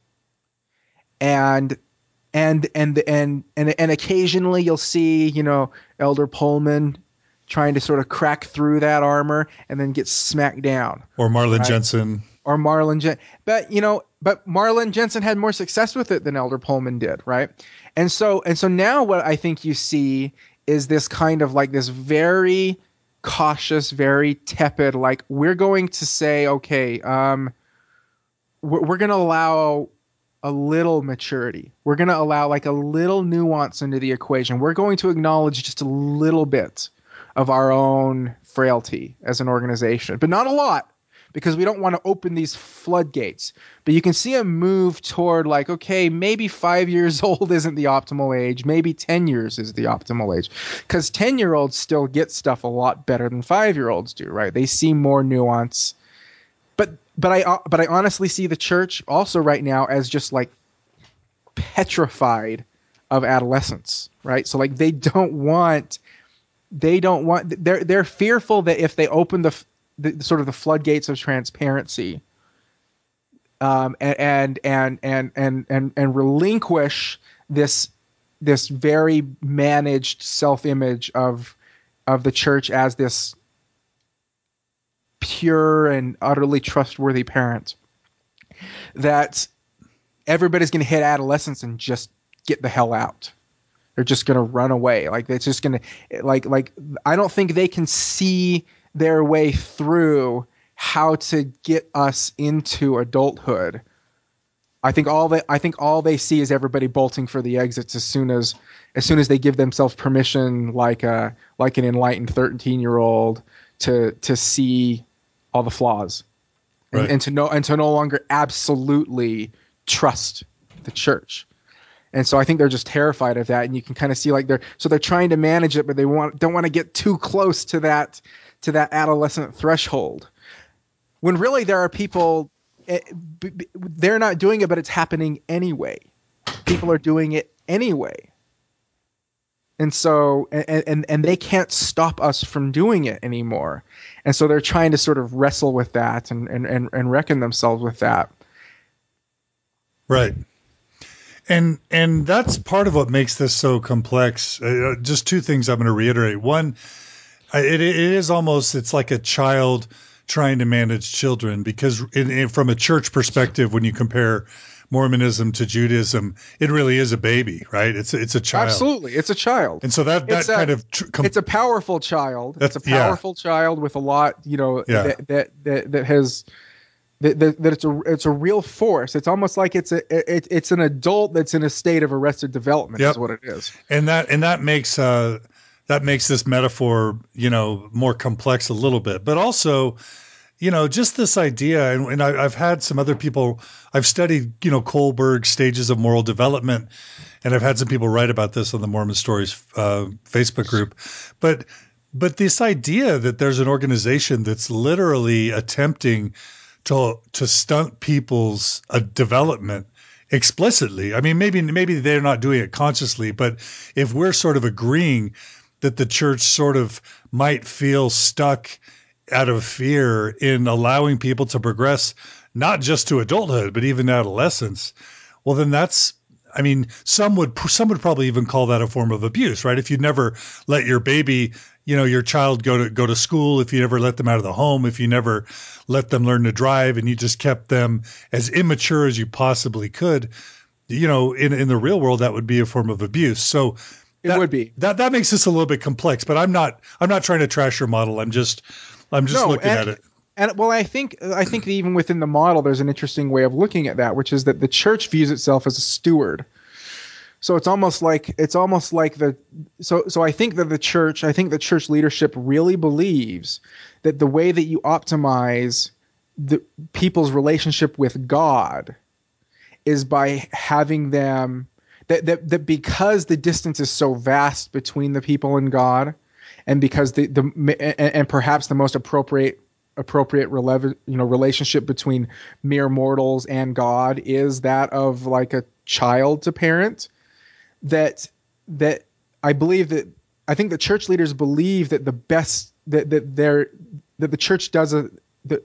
B: and occasionally you'll see, Elder Pullman trying to sort of crack through that armor and then get smacked down.
C: Or Marlin Jensen.
B: Or Marlin Jensen. But Marlin Jensen had more success with it than Elder Pullman did, right? And so now what I think you see is this kind of like this very cautious, very tepid, like, we're going to say, okay, we're going to allow a little maturity. We're going to allow like a little nuance into the equation. We're going to acknowledge just a little bit of our own frailty as an organization, but not a lot, because we don't want to open these floodgates. But you can see a move toward like, okay, maybe 5 years old isn't the optimal age. Maybe 10 years is the optimal age, because 10-year-olds still get stuff a lot better than 5-year-olds do, right? They see more nuance. But I honestly see the church also right now as just like petrified of adolescence, right? So like they're fearful that if they open the sort of the floodgates of transparency, and relinquish this very managed self-image of the church as this pure and utterly trustworthy parent, that everybody's going to hit adolescence and just get the hell out. They're just going to run away. Like, it's just going to, like, I don't think they can see their way through how to get us into adulthood. I think all they see is everybody bolting for the exits as soon as they give themselves permission, like an enlightened 13-year-old, to see all the flaws,
C: right.
B: and to no longer absolutely trust the church. And so I think they're just terrified of that, and you can kind of see like they're trying to manage it, but they don't want to get too close to that adolescent threshold. When really there are people, they're not doing it, but it's happening anyway. People are doing it anyway. And so and they can't stop us from doing it anymore. And so they're trying to sort of wrestle with that and reckon themselves with that.
C: Right. And that's part of what makes this so complex. Just two things I'm going to reiterate. One, it is almost, it's like a child trying to manage children, because from a church perspective, when you compare Mormonism to Judaism, it really is a baby, right? It's a child.
B: Absolutely, it's a child.
C: And so
B: it's a powerful child. It's a powerful child with a lot, that it's a real force. It's almost like it's an adult that's in a state of arrested development. Yep. Is what it is.
C: And that makes this metaphor, more complex a little bit, but also, just this idea. And I've had some other people, I've studied, Kohlberg stages of moral development, and I've had some people write about this on the Mormon Stories Facebook group. But this idea that there's an organization that's literally attempting to stunt people's development explicitly. I mean, maybe they're not doing it consciously, but if we're sort of agreeing that the church sort of might feel stuck out of fear in allowing people to progress, not just to adulthood, but even adolescence, well, then some would probably even call that a form of abuse, right? If you never let your baby, your child go to school, if you never let them out of the home, if you never let them learn to drive, and you just kept them as immature as you possibly could, in the real world, that would be a form of abuse. So
B: it would be.
C: That makes this a little bit complex, but I'm not trying to trash your model. I'm just I'm just
B: No,
C: looking at it.
B: and well, I think that even within the model, there's an interesting way of looking at that, which is that the church views itself as a steward. So it's almost like so I think that the church leadership really believes that the way that you optimize the people's relationship with God is by having them that because the distance is so vast between the people and God, and because and perhaps the most appropriate relationship between mere mortals and God is that of like a child to parent, that I believe that I think the church leaders believe that the best that the church does that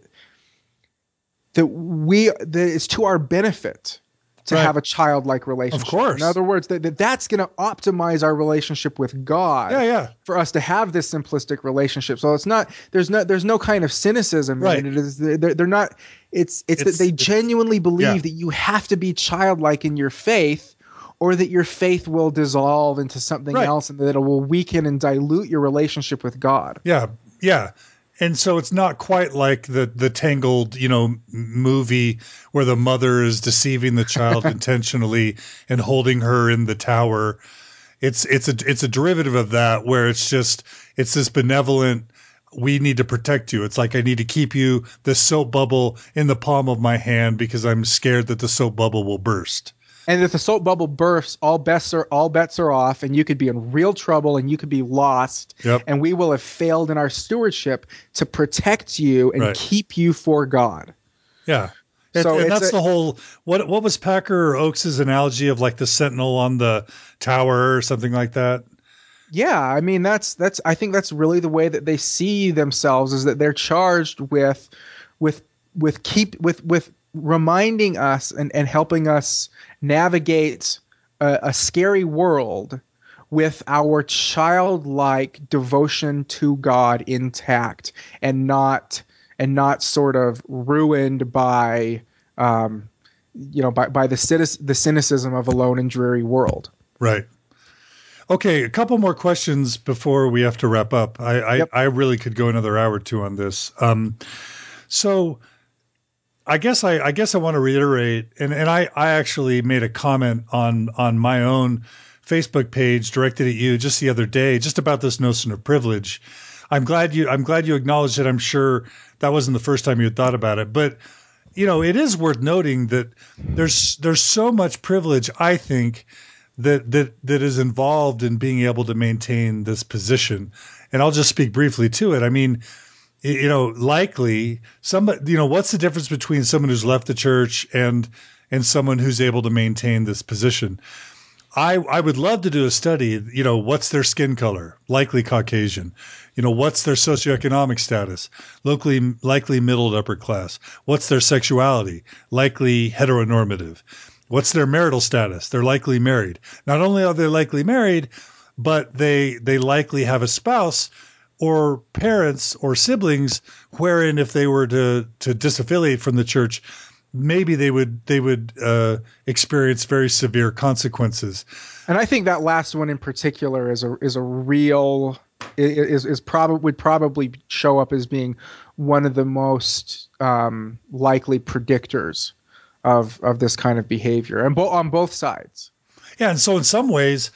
B: it's to our benefit to
C: Right.
B: have a childlike relationship.
C: Of course.
B: In other words, that's going to optimize our relationship with God.
C: Yeah.
B: For us to have this simplistic relationship. So it's not there's no kind of cynicism
C: Right.
B: in it. It is they're not. It's that they genuinely believe that you have to be childlike in your faith, or that your faith will dissolve into something else, and that it will weaken and dilute your relationship with God.
C: Yeah. And so it's not quite like the Tangled, movie where the mother is deceiving the child intentionally and holding her in the tower. It's a derivative of that, where it's this benevolent, we need to protect you. It's like, I need to keep you, the soap bubble, in the palm of my hand because I'm scared that the soap bubble will burst.
B: And if the soap bubble bursts, all bets are off, and you could be in real trouble, and you could be lost.
C: Yep.
B: And we will have failed in our stewardship to protect you and keep you for God.
C: Yeah.
B: So
C: and that's the whole, what was Packer or Oakes's analogy of like the sentinel on the tower or something like that?
B: Yeah, I mean I think that's really the way that they see themselves, is that they're charged with reminding us and helping us navigate a scary world with our childlike devotion to God intact, and not sort of ruined by by the cynicism of a lone and dreary world.
C: Right. Okay, a couple more questions before we have to wrap up. I really could go another hour or two on this. So I guess I want to reiterate, and I actually made a comment on my own Facebook page directed at you just the other day, just about this notion of privilege. I'm glad you acknowledged it. I'm sure that wasn't the first time you had thought about it, but it is worth noting that there's so much privilege, I think, that is involved in being able to maintain this position. And I'll just speak briefly to it. I mean, likely somebody, what's the difference between someone who's left the church and someone who's able to maintain this position? I would love to do a study, what's their skin color? Likely Caucasian. What's their socioeconomic status? Likely middle to upper class. What's their sexuality? Likely heteronormative. What's their marital status? They're likely married. Not only are they likely married, but they likely have a spouse or parents or siblings wherein if they were to disaffiliate from the church, maybe they would experience very severe consequences.
B: And I think that last one in particular is a real would probably show up as being one of the most likely predictors of this kind of behavior, and on both sides.
C: Yeah, and so in some ways,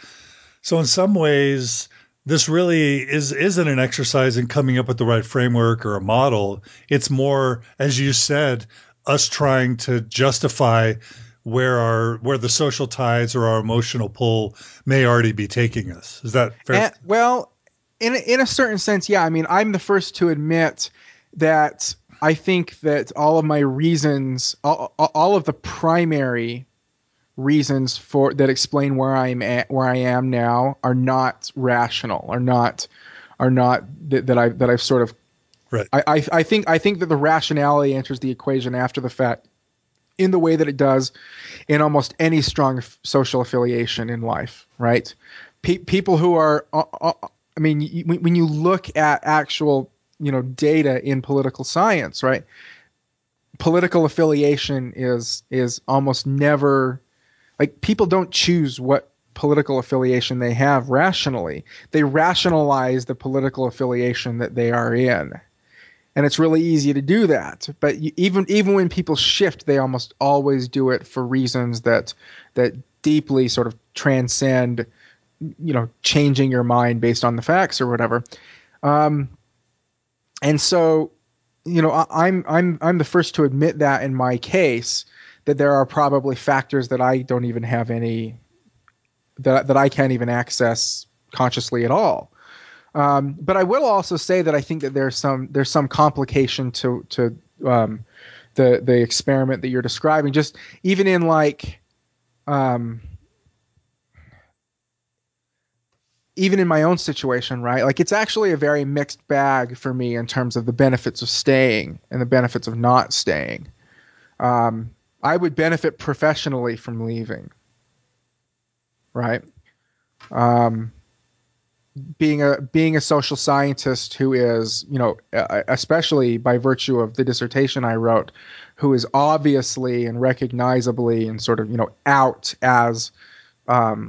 C: this really isn't an exercise in coming up with the right framework or a model. It's more, as you said, us trying to justify where the social tides or our emotional pull may already be taking us. Is that fair?
B: Well, in a certain sense, yeah. I mean, I'm the first to admit that I think that all of my reasons, all of the primary reasons that explain where I am now are not rational, are not that I've sort of.
C: Right.
B: I think that the rationality enters the equation after the fact, in the way that it does in almost any strong social affiliation in life, right? People who are, I mean, when you look at actual, data in political science, right? Political affiliation is almost never, like, people don't choose what political affiliation they have rationally. They rationalize the political affiliation that they are in. And it's really easy to do that. But even when people shift, they almost always do it for reasons that deeply sort of transcend, changing your mind based on the facts or whatever. And so, I'm the first to admit that in my case, that there are probably factors that I don't even have any, that I can't even access consciously at all. But I will also say that I think that there's some complication to the experiment that you're describing. Just even in even in my own situation, right? Like, it's actually a very mixed bag for me in terms of the benefits of staying and the benefits of not staying. I would benefit professionally from leaving, right? Being a social scientist who is, especially by virtue of the dissertation I wrote, who is obviously and recognizably and sort of, out as a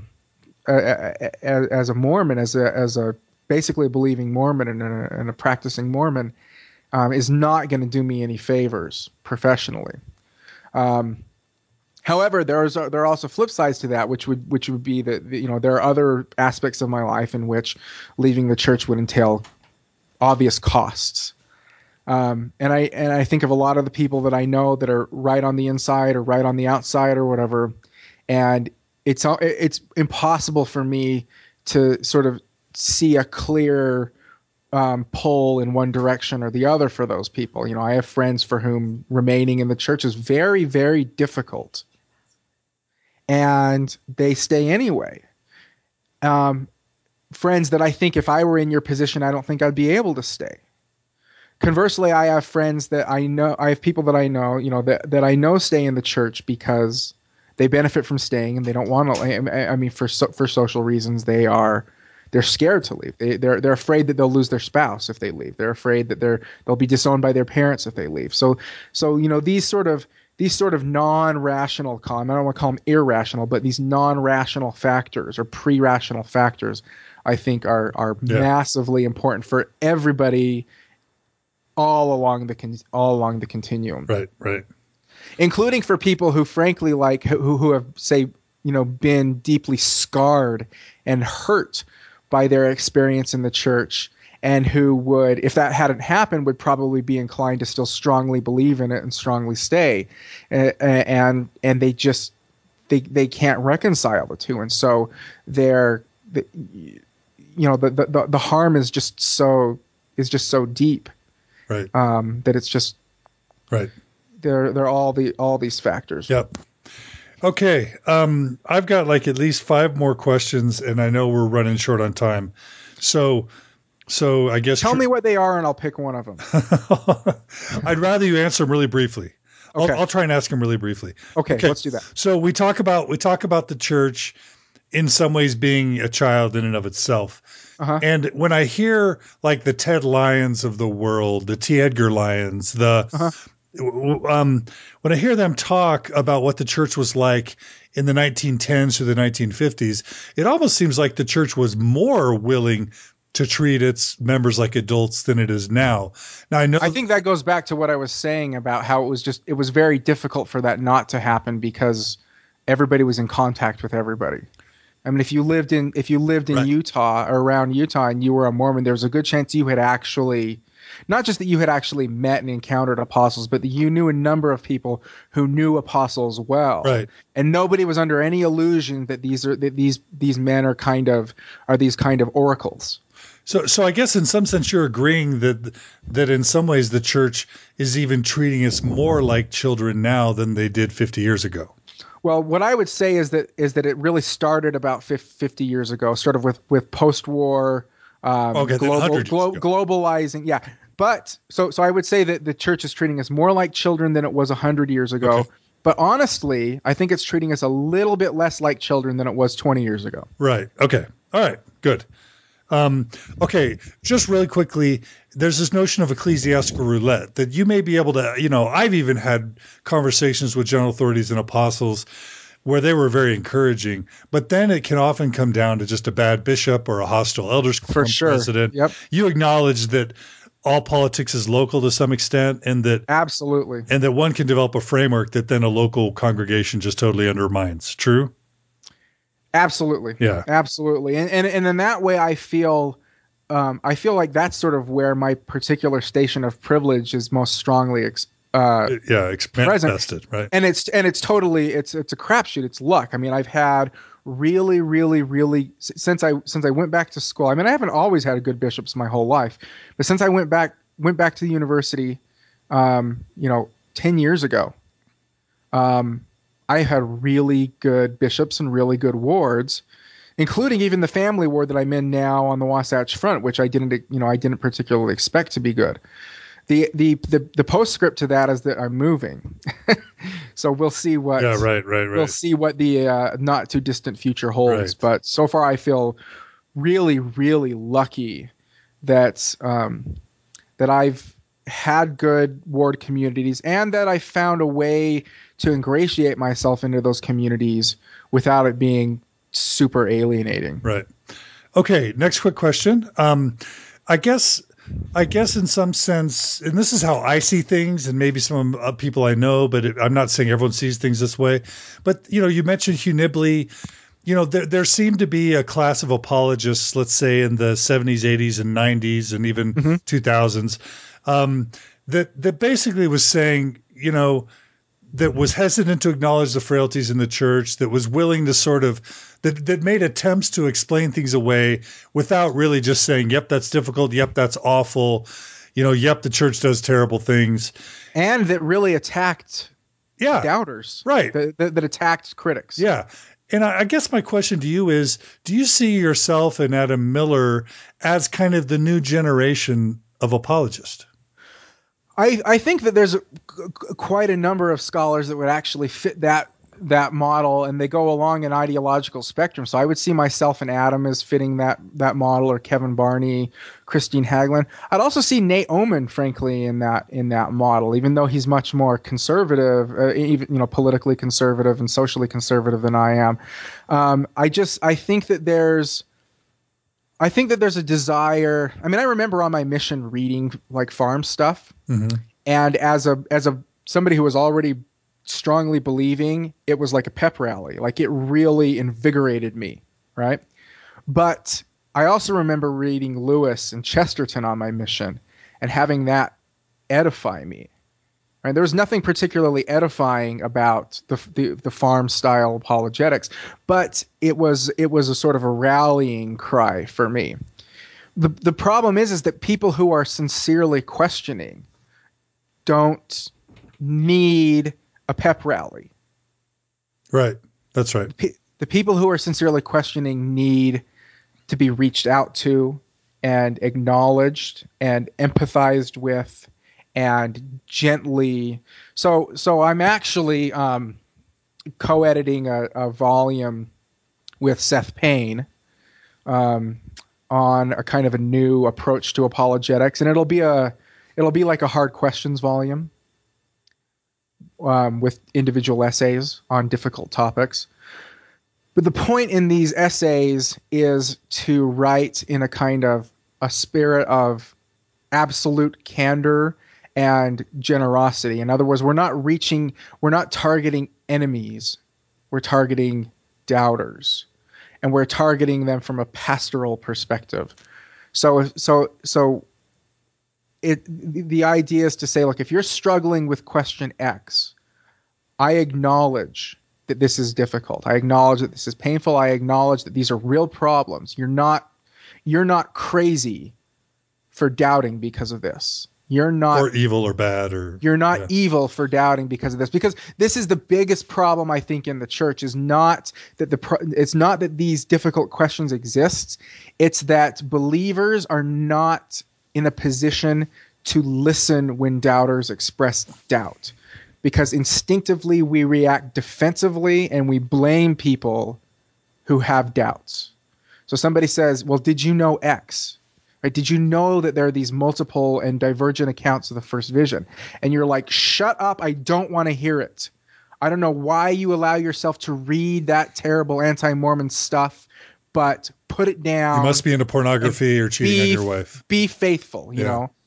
B: Mormon, as a basically believing Mormon and a practicing Mormon, is not going to do me any favors professionally. However, there are also flip sides to that, which would be that, there are other aspects of my life in which leaving the church would entail obvious costs. And I think of a lot of the people that I know that are right on the inside or right on the outside or whatever, and it's impossible for me to sort of see a clear pull in one direction or the other for those people. I have friends for whom remaining in the church is very, very difficult, and they stay anyway. Friends that I think if I were in your position, I don't think I'd be able to stay. Conversely, I have friends that I have people that I know, that I know stay in the church because they benefit from staying and they don't want to. I mean, for social reasons, they're scared to leave. They're afraid that they'll lose their spouse if they leave. They're afraid that they'll be disowned by their parents if they leave. So these sort of non-rational, I don't want to call them irrational, but these non-rational factors or pre-rational factors, I think are massively important for everybody all along the continuum.
C: Right.
B: Including for people who frankly who have, say, been deeply scarred and hurt by their experience in the church, and who would, if that hadn't happened, would probably be inclined to still strongly believe in it and strongly stay, and they can't reconcile the two, and so the harm is just so deep,
C: right?
B: That it's just
C: right.
B: There are all these factors.
C: Yep. Okay. I've got like at least 5 more questions, and I know we're running short on time. So I guess
B: tell me what they are, and I'll pick one of them.
C: I'd rather you answer them really briefly. Okay. I'll try and ask them really briefly.
B: Okay, let's do that.
C: So we talk about the church in some ways being a child in and of itself.
B: Uh-huh.
C: And when I hear like the Ted Lyons of the world, the T. Edgar Lyons, when I hear them talk about what the church was like in the 1910s or the 1950s, it almost seems like the church was more willing to treat its members like adults than it is now. Now, I
B: think that goes back to what I was saying about how it was very difficult for that not to happen because everybody was in contact with everybody. I mean, if you lived in right. Utah or around Utah and you were a Mormon, there's a good chance you had actually, not just that you had actually met and encountered apostles, but that you knew a number of people who knew apostles well.
C: Right.
B: And nobody was under any illusion that these men are these kind of oracles.
C: So I guess in some sense you're agreeing that in some ways the church is even treating us more like children now than they did 50 years ago.
B: Well, what I would say is that it really started about 50 years ago, sort of with post-war globalizing. Yeah. But so I would say that the church is treating us more like children than it was 100 years ago. Okay. But honestly, I think it's treating us a little bit less like children than it was 20 years ago.
C: Right. Okay. All right. Good. Okay, just really quickly, there's this notion of ecclesiastical roulette that you may be able to, I've even had conversations with general authorities and apostles where they were very encouraging, but then it can often come down to just a bad bishop or a hostile elders quorum president.
B: Yep.
C: You acknowledge that all politics is local to some extent, and
B: Absolutely.
C: that one can develop a framework that then a local congregation just totally undermines. True?
B: Absolutely.
C: Yeah.
B: Absolutely. And in that way, I feel like that's sort of where my particular station of privilege is most strongly present.
C: Manifested, right?
B: And it's totally it's a crapshoot. It's luck. I mean, I've had really, really, really since I went back to school. I mean, I haven't always had good bishops my whole life, but since I went back to the university, 10 years ago, I had really good bishops and really good wards, including even the family ward that I'm in now on the Wasatch Front, which I didn't particularly expect to be good. The postscript to that is that I'm moving, so we'll see what.
C: Yeah, right.
B: We'll see what the not too distant future holds.
C: Right.
B: But so far, I feel really, really lucky that that I've had good ward communities and that I found a way to ingratiate myself into those communities without it being super alienating.
C: Right. Okay. Next quick question. I guess in some sense, and this is how I see things, and maybe some people I know, but I'm not saying everyone sees things this way. But you mentioned Hugh Nibley. There seemed to be a class of apologists, let's say in the 70s, 80s, and 90s, and even 2000s, that basically was saying, that was hesitant to acknowledge the frailties in the church, that was willing to sort of that made attempts to explain things away without really just saying, "Yep, that's difficult. Yep, that's awful. Yep, the church does terrible things,"
B: and that really attacked
C: yeah,
B: doubters,
C: right?
B: That attacked critics,
C: yeah. And I guess my question to you is: do you see yourself and Adam Miller as kind of the new generation of apologists?
B: I think that there's quite a number of scholars that would actually fit that model, and they go along an ideological spectrum. So I would see myself and Adam as fitting that model, or Kevin Barney, Christine Hagelin. I'd also see Nate Oman, frankly, in that model, even though he's much more conservative, even politically conservative and socially conservative than I am. I think that there's a desire. I mean, I remember on my mission reading like farm stuff, and as somebody who was already strongly believing, it was like a pep rally. Like, it really invigorated me, right? But I also remember reading Lewis and Chesterton on my mission and having that edify me. Right? There was nothing particularly edifying about the farm style apologetics, but it was a sort of a rallying cry for me. The problem is that people who are sincerely questioning don't need a pep rally.
C: Right. That's right.
B: The people who are sincerely questioning need to be reached out to and acknowledged and empathized with and gently. So I'm actually co-editing a volume with Seth Payne on a kind of a new approach to apologetics, and it'll be like a hard questions volume with individual essays on difficult topics. But the point in these essays is to write in a kind of a spirit of absolute candor and generosity. In other words, we're not targeting enemies. We're targeting doubters, and we're targeting them from a pastoral perspective. So the idea is to say, look, if you're struggling with question X, I acknowledge that this is difficult. I acknowledge that this is painful. I acknowledge that these are real problems. You're not crazy for doubting because of this. You're not
C: or evil or bad, or
B: you're not evil for doubting because of this. Because this is the biggest problem, I think, in the church, is not that it's not that these difficult questions exist. It's that believers are not in a position to listen when doubters express doubt. Because instinctively we react defensively and we blame people who have doubts. So somebody says, well, did you know X? Right? Did you know that there are these multiple and divergent accounts of the first vision? And you're like, shut up, I don't want to hear it. I don't know why you allow yourself to read that terrible anti-Mormon stuff, but put it down.
C: You must be into pornography or cheating on your wife.
B: Be faithful, you know?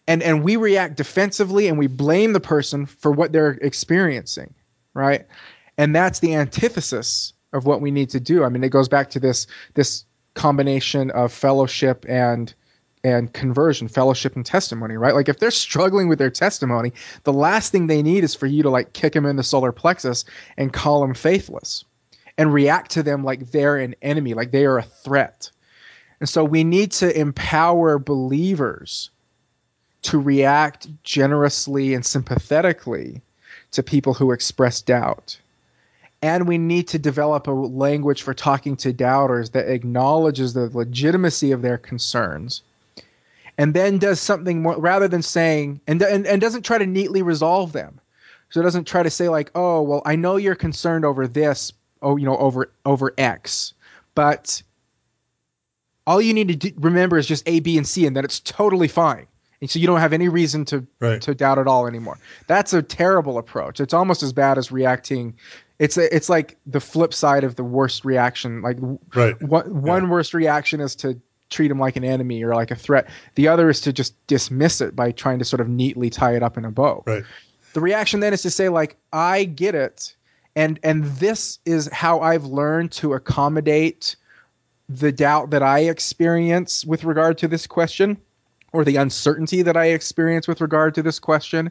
B: And we react defensively and we blame the person for what they're experiencing, right? And that's the antithesis of what we need to do. I mean, it goes back to this combination of fellowship and conversion, fellowship and testimony, right? Like if they're struggling with their testimony, the last thing they need is for you to like kick them in the solar plexus and call them faithless and react to them like they're an enemy, like they are a threat. And so we need to empower believers to react generously and sympathetically to people who express doubt. And we need to develop a language for talking to doubters that acknowledges the legitimacy of their concerns and then does something more rather than saying and doesn't try to neatly resolve them. So it doesn't try to say like, oh, well, I know you're concerned over this, over X, but all you need to remember is just A, B, and C, and that it's totally fine. And so you don't have any reason to doubt at all anymore. That's a terrible approach. It's almost as bad as reacting. It's like the flip side of the worst reaction. Like one worst reaction is to treat them like an enemy or like a threat. The other is to just dismiss it by trying to sort of neatly tie it up in a bow.
C: Right.
B: The reaction then is to say like, I get it. And this is how I've learned to accommodate the doubt that I experience with regard to this question, or the uncertainty that I experience with regard to this question,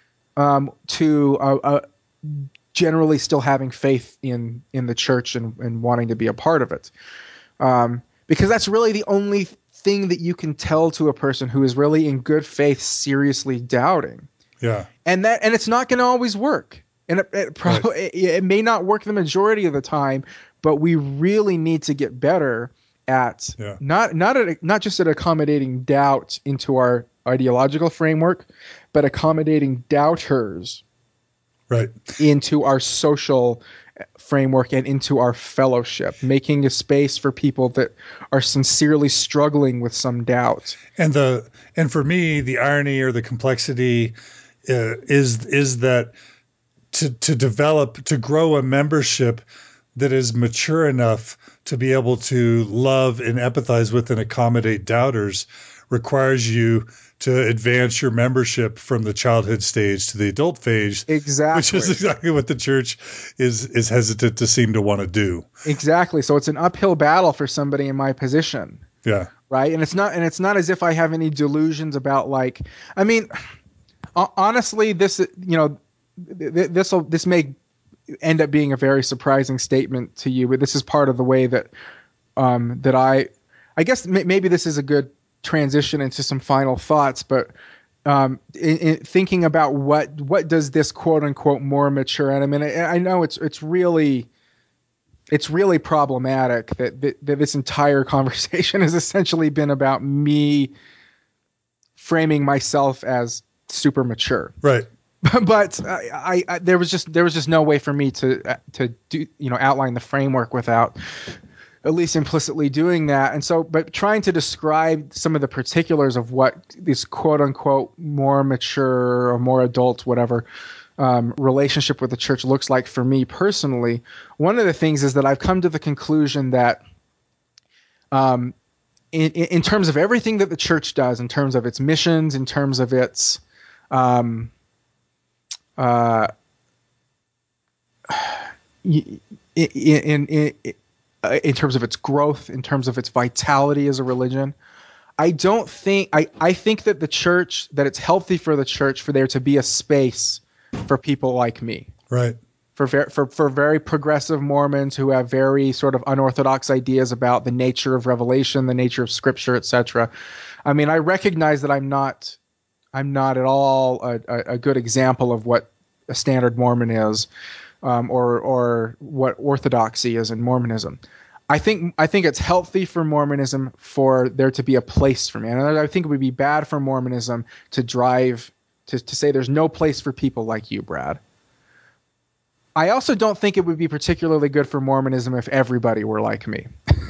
B: to generally still having faith in the church and wanting to be a part of it. Because that's really the only thing that you can tell to a person who is really in good faith seriously doubting.
C: Yeah.
B: And it's not going to always work. And it may not work the majority of the time, but we really need to get better at not just at accommodating doubt into our ideological framework, but accommodating doubters into our social framework and into our fellowship, making a space for people that are sincerely struggling with some doubt. And
C: for me, the irony or the complexity is that to grow a membership that is mature enough to be able to love and empathize with and accommodate doubters requires you to advance your membership from the childhood stage to the adult phase.
B: Exactly.
C: Which is exactly what the church is hesitant to seem to want to do.
B: Exactly. So it's an uphill battle for somebody in my position.
C: Yeah.
B: Right. And it's not as if I have any delusions about like, I mean, honestly, this may end up being a very surprising statement to you, but this is part of the way that I guess maybe this is a good transition into some final thoughts, but in thinking about what does this quote unquote more mature, and I mean I know it's really problematic that this entire conversation has essentially been about me framing myself as super mature.
C: Right.
B: But I there was just no way for me to do outline the framework without at least implicitly doing that. And so, but trying to describe some of the particulars of what this quote unquote more mature or more adult, whatever, relationship with the church looks like for me personally. One of the things is that I've come to the conclusion that, in terms of everything that the church does, in terms of its missions, in terms of its, in terms of its growth, in terms of its vitality as a religion, I think that the church, that it's healthy for the church for there to be a space for people like me.
C: Right.
B: For very progressive Mormons who have very sort of unorthodox ideas about the nature of revelation, the nature of scripture, etc. I mean, I recognize that I'm not at all a good example of what a standard Mormon is, or what orthodoxy is in Mormonism. I think it's healthy for Mormonism for there to be a place for me. And I think it would be bad for Mormonism to say there's no place for people like you, Brad. I also don't think it would be particularly good for Mormonism if everybody were like me.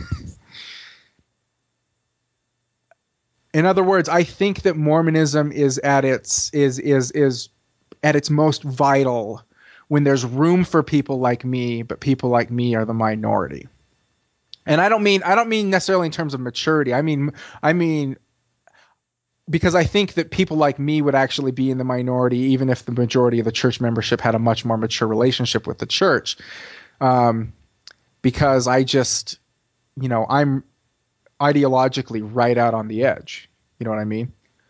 B: In other words, I think that Mormonism is at its most vital when there's room for people like me, but people like me are the minority. And I don't mean necessarily in terms of maturity. I mean because I think that people like me would actually be in the minority, even if the majority of the church membership had a much more mature relationship with the church. Because I just, I'm ideologically right out on the edge. You know what I mean?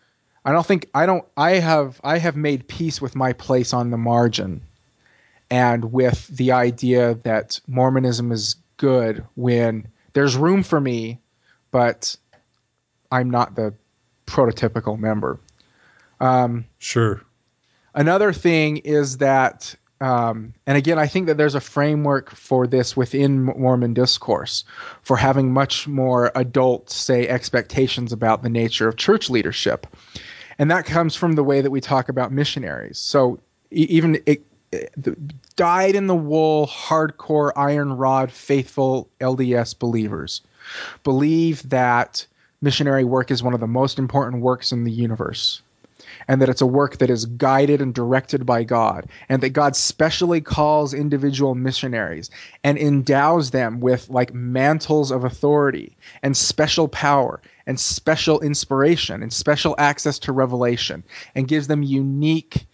B: I have made peace with my place on the margin and with the idea that Mormonism is good when there's room for me, but I'm not the prototypical member.
C: Sure.
B: Another thing is that, and again, I think that there's a framework for this within Mormon discourse for having much more adult, say, expectations about the nature of church leadership. And that comes from the way that we talk about missionaries. So even dyed-in-the-wool, hardcore, iron rod, faithful LDS believers believe that missionary work is one of the most important works in the universe, and that it's a work that is guided and directed by God, and that God specially calls individual missionaries and endows them with like mantles of authority and special power and special inspiration and special access to revelation, and gives them unique,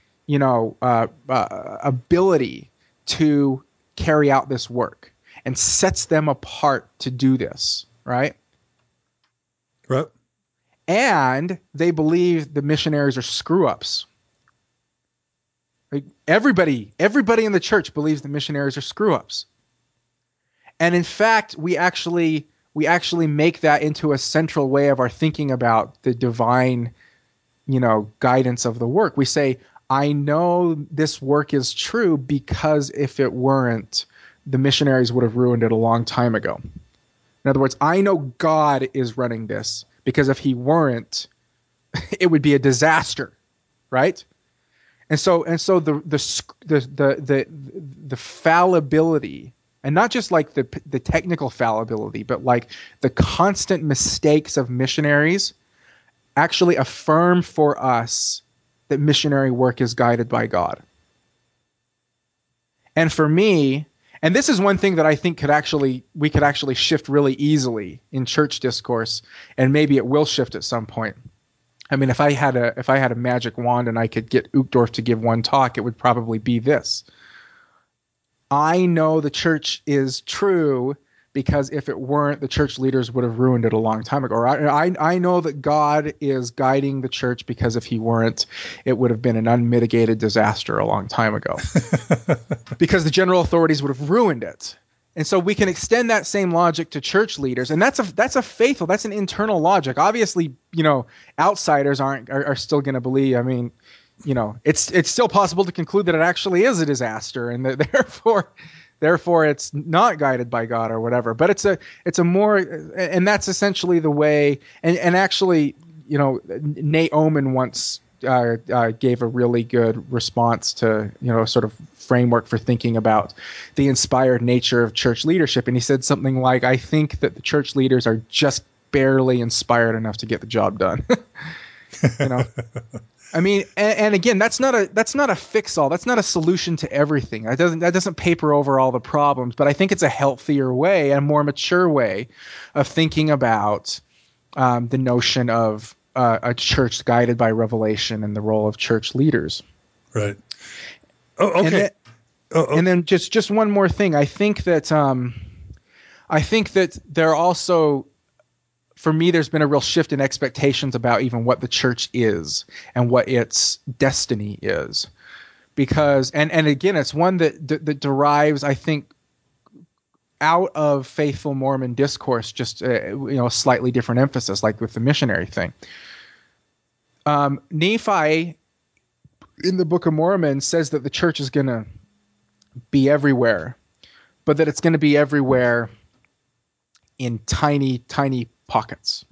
B: ability to carry out this work and sets them apart to do this, right?
C: Right.
B: And they believe the missionaries are screw-ups. Like everybody in the church believes the missionaries are screw-ups. And in fact, we actually make that into a central way of our thinking about the divine, guidance of the work. We say, I know this work is true because if it weren't, the missionaries would have ruined it a long time ago. In other words, I know God is running this because if he weren't, it would be a disaster, right? And so the fallibility, and not just like the technical fallibility, but like the constant mistakes of missionaries actually affirm for us that missionary work is guided by God. And for me, and this is one thing that I think we could actually shift really easily in church discourse, and maybe it will shift at some point. I mean, if I had a magic wand and I could get Uchtdorf to give one talk, it would probably be this. I know the church is true because if it weren't, the church leaders would have ruined it a long time ago. Or I know that God is guiding the church because if he weren't, it would have been an unmitigated disaster a long time ago. Because the general authorities would have ruined it. And so we can extend that same logic to church leaders, and that's an internal logic. Obviously, outsiders are still going to believe. I mean, it's still possible to conclude that it actually is a disaster, and that therefore it's not guided by God or whatever. But it's a more, and that's essentially the way. And actually, Nate Oman once gave a really good response to sort of framework for thinking about the inspired nature of church leadership, and he said something like, "I think that the church leaders are just barely inspired enough to get the job done." I mean, and again, that's not a fix-all. That's not a solution to everything. That doesn't paper over all the problems. But I think it's a healthier way, a more mature way of thinking about the notion of a church guided by revelation and the role of church leaders.
C: Right. Oh, okay.
B: And then just one more thing. I think that there also, for me, there's been a real shift in expectations about even what the church is and what its destiny is, because and again, it's one that derives, I think, out of faithful Mormon discourse, just a slightly different emphasis, like with the missionary thing. Nephi in the Book of Mormon says that the church is going to be everywhere, but that it's going to be everywhere in tiny, tiny pockets.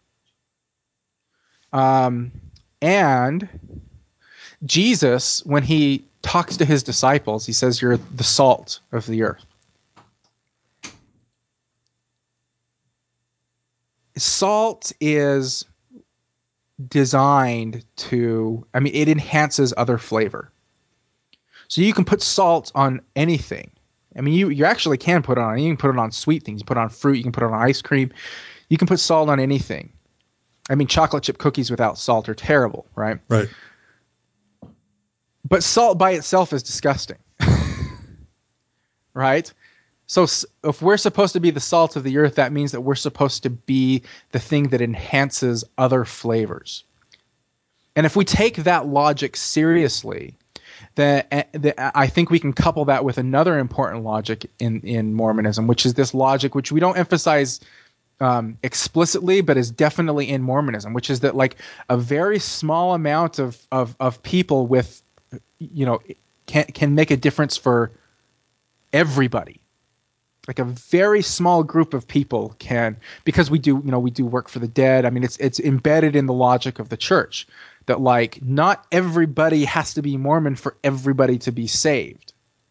B: And Jesus, when he talks to his disciples, he says, "You're the salt of the earth." Salt is designed to, it enhances other flavor. So you can put salt on anything. I mean, you actually can put it on. You can put it on sweet things. You put it on fruit. You can put it on ice cream. You can put salt on anything. I mean, chocolate chip cookies without salt are terrible, right?
C: Right.
B: But salt by itself is disgusting, right? So if we're supposed to be the salt of the earth, that means that we're supposed to be the thing that enhances other flavors. And if we take that logic seriously, then I think we can couple that with another important logic in Mormonism, which is this logic which we don't emphasize explicitly, but is definitely in Mormonism, which is that like a very small amount of people with, can make a difference for everybody. Like a very small group of people can, because we do work for the dead. I mean, it's embedded in the logic of the church that like not everybody has to be Mormon for everybody to be saved.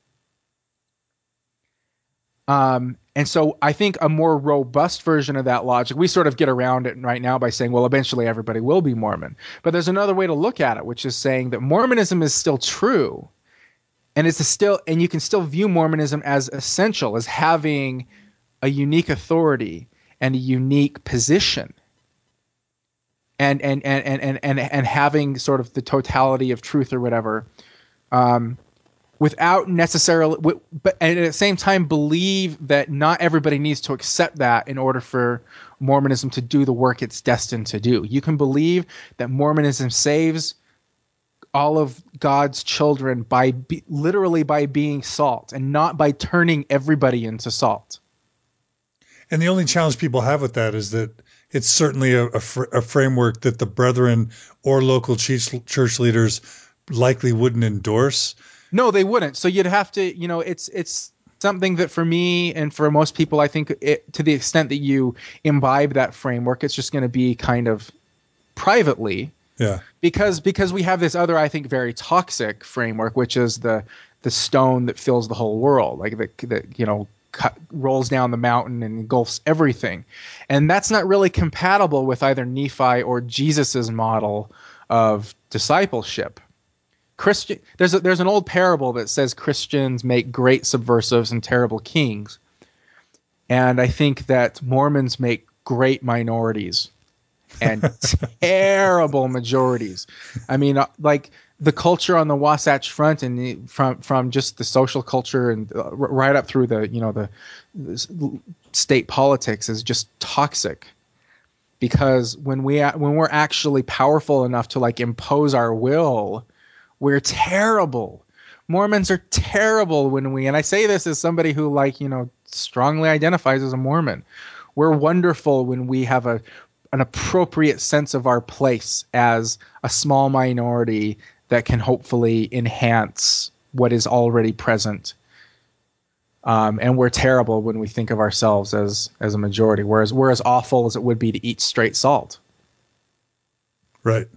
B: And so I think a more robust version of that logic, we sort of get around it right now by saying, well, eventually everybody will be Mormon. But there's another way to look at it, which is saying that Mormonism is still true. And and you can still view Mormonism as essential, as having a unique authority and a unique position, and having sort of the totality of truth or whatever, without necessarily, but at the same time believe that not everybody needs to accept that in order for Mormonism to do the work it's destined to do. You can believe that Mormonism saves all of God's children literally by being salt and not by turning everybody into salt.
C: And the only challenge people have with that is that it's certainly a framework that the brethren or local church leaders likely wouldn't endorse.
B: No, they wouldn't. So you'd have to, it's something that for me and for most people, I think to the extent that you imbibe that framework, it's just going to be kind of privately.
C: Yeah.
B: Because we have this other, I think, very toxic framework, which is the stone that fills the whole world, like that rolls down the mountain and engulfs everything, and that's not really compatible with either Nephi or Jesus's model of discipleship. There's an old parable that says Christians make great subversives and terrible kings, and I think that Mormons make great minorities and terrible majorities. I mean, like the culture on the Wasatch Front and from just the social culture and right up through the state politics is just toxic. Because when we're actually powerful enough to like impose our will, we're terrible. Mormons are terrible and I say this as somebody who strongly identifies as a Mormon. We're wonderful when we have an appropriate sense of our place as a small minority that can hopefully enhance what is already present. And we're terrible when we think of ourselves as a majority, whereas we're as awful as it would be to eat straight salt.
C: Right.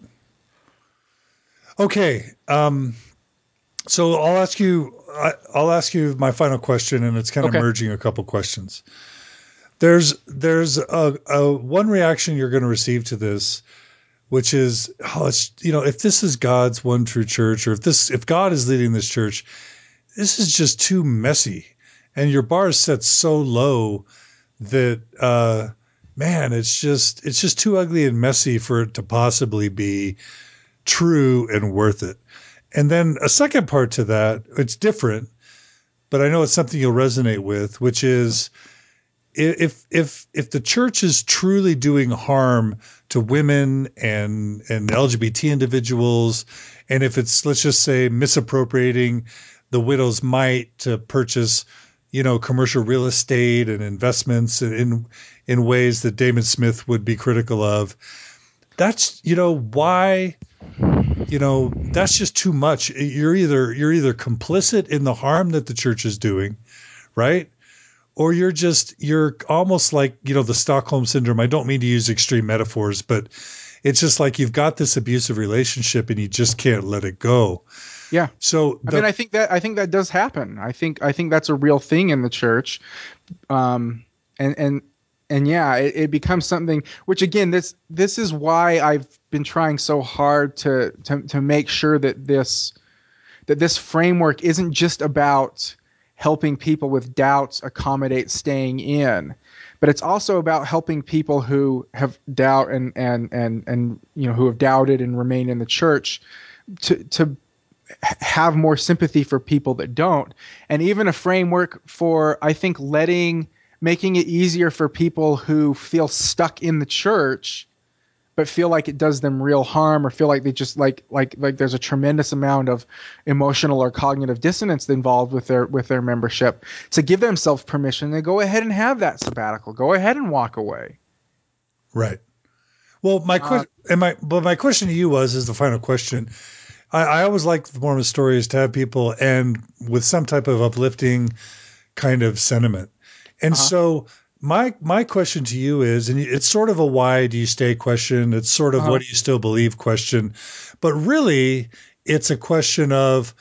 C: Okay. So I'll ask you my final question, and it's kind of merging a couple questions. There's a one reaction you're going to receive to this, which is, if this is God's one true church, or if God is leading this church, this is just too messy, and your bar is set so low that man, it's just too ugly and messy for it to possibly be true and worth it. And then a second part to that, it's different, but I know it's something you'll resonate with, which is, if the church is truly doing harm to women and LGBT individuals, and if it's, let's just say, misappropriating the widow's mite to purchase, commercial real estate and investments in ways that Damon Smith would be critical of, that's, why, that's just too much. You're either complicit in the harm that the church is doing, right? Or you're almost like, the Stockholm syndrome. I don't mean to use extreme metaphors, but it's just like you've got this abusive relationship and you just can't let it go.
B: Yeah.
C: So
B: I think that does happen. I think that's a real thing in the church. And yeah, it becomes something which, again, this is why I've been trying so hard to make sure that this framework isn't just about, helping people with doubts accommodate staying in, but it's also about helping people who have doubt and who have doubted and remain in the church to have more sympathy for people that don't, and even a framework for, I think, making it easier for people who feel stuck in the church but feel like it does them real harm, or feel like they just like there's a tremendous amount of emotional or cognitive dissonance involved with their membership, to give themselves permission to go ahead and have that sabbatical, go ahead and walk away.
C: Right. Well, my question to you is the final question. I always like the Mormon stories to have people end with some type of uplifting kind of sentiment. And so my question to you is, and it's sort of a why do you stay question. It's sort of what do you still believe question. But really, it's a question of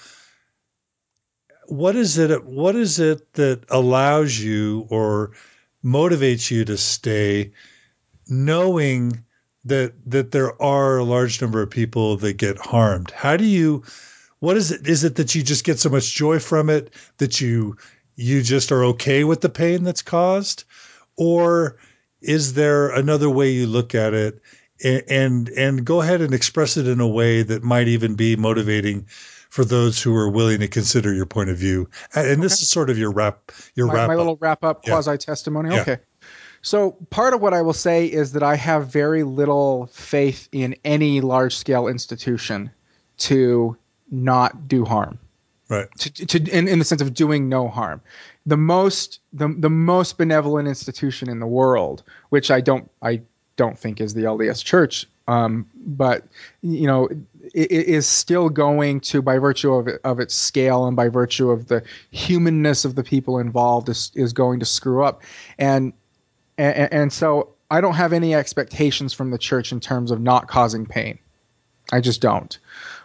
C: what is it that allows you or motivates you to stay, knowing that there are a large number of people that get harmed. What is it? Is it that you just get so much joy from it that you just are okay with the pain that's caused? Or is there another way you look at it, and go ahead and express it in a way that might even be motivating for those who are willing to consider your point of view? And this is sort of my
B: little wrap up quasi testimony.
C: Yeah.
B: Okay. So part of what I will say is that I have very little faith in any large scale institution to not do harm.
C: Right.
B: In the sense of doing no harm. The most benevolent institution in the world, which I don't think is the LDS Church, but it is still going to, by virtue of its scale and by virtue of the humanness of the people involved, is going to screw up, and so I don't have any expectations from the church in terms of not causing pain. I just don't.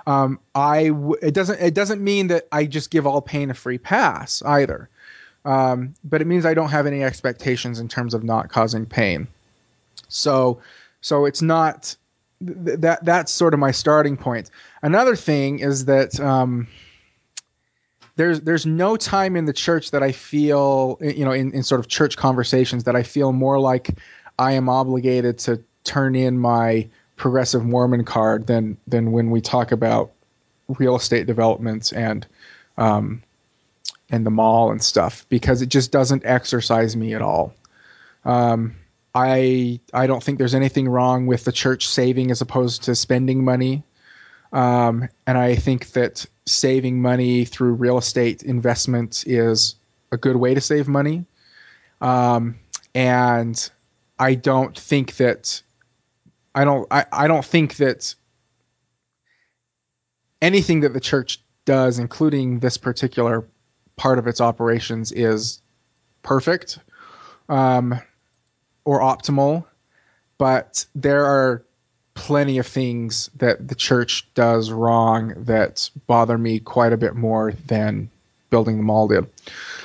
B: It doesn't mean that I just give all pain a free pass either. But it means I don't have any expectations in terms of not causing pain. So it's not that's sort of my starting point. Another thing is that there's no time in the church that I feel, in sort of church conversations, that I feel more like I am obligated to turn in my progressive Mormon card than when we talk about real estate developments and the mall and stuff, because it just doesn't exercise me at all. I don't think there's anything wrong with the church saving as opposed to spending money. And I think that saving money through real estate investment is a good way to save money. And I don't think that anything that the church does, including this particular part of its operations, is perfect or optimal. But there are plenty of things that the church does wrong that bother me quite a bit more than building the mall did.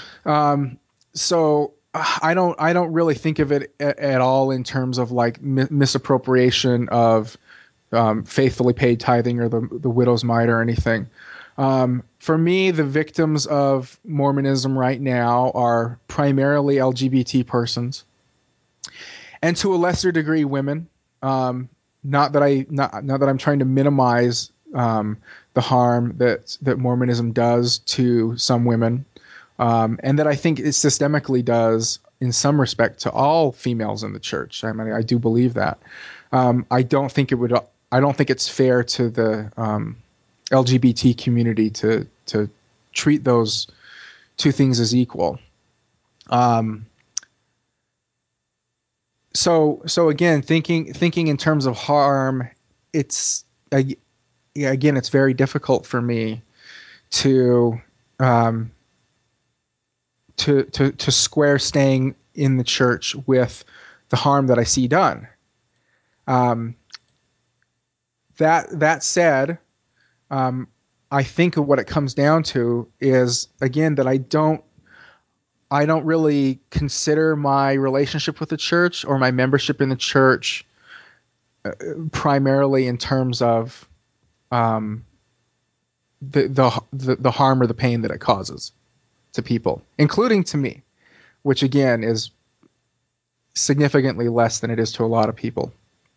B: So I don't really think of it at all in terms of like misappropriation of faithfully paid tithing or the widow's mite or anything. For me, the victims of Mormonism right now are primarily LGBT persons, and to a lesser degree, women. Not that I'm trying to minimize the harm that Mormonism does to some women, and that I think it systemically does in some respect to all females in the church. I mean, I do believe that. I don't think it's fair to the LGBT community to treat those two things as equal. So again, thinking in terms of harm, it's very difficult for me to square staying in the church with the harm that I see done. That said, I think what it comes down to is, again, that I don't really consider my relationship with the church or my membership in the church primarily in terms of the harm or the pain that it causes. to people, including to me, which again is significantly less than it is to a lot of people.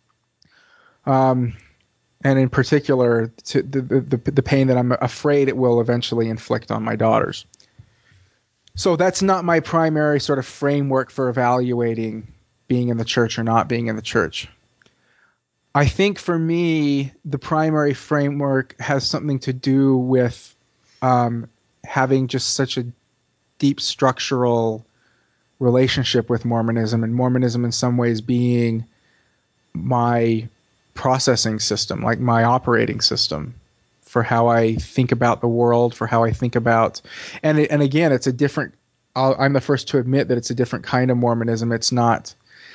B: And in particular, to the pain that I'm afraid it will eventually inflict on my daughters. So that's not my primary sort of framework for evaluating being in the church or not being in the church. I think for me, the primary framework has something to do with having just such a deep structural relationship with Mormonism, and Mormonism in some ways being my processing system, like my operating system for how I think about the world, for how I think about, and again, it's a different. I'm the first to admit that it's a different kind of Mormonism. It's not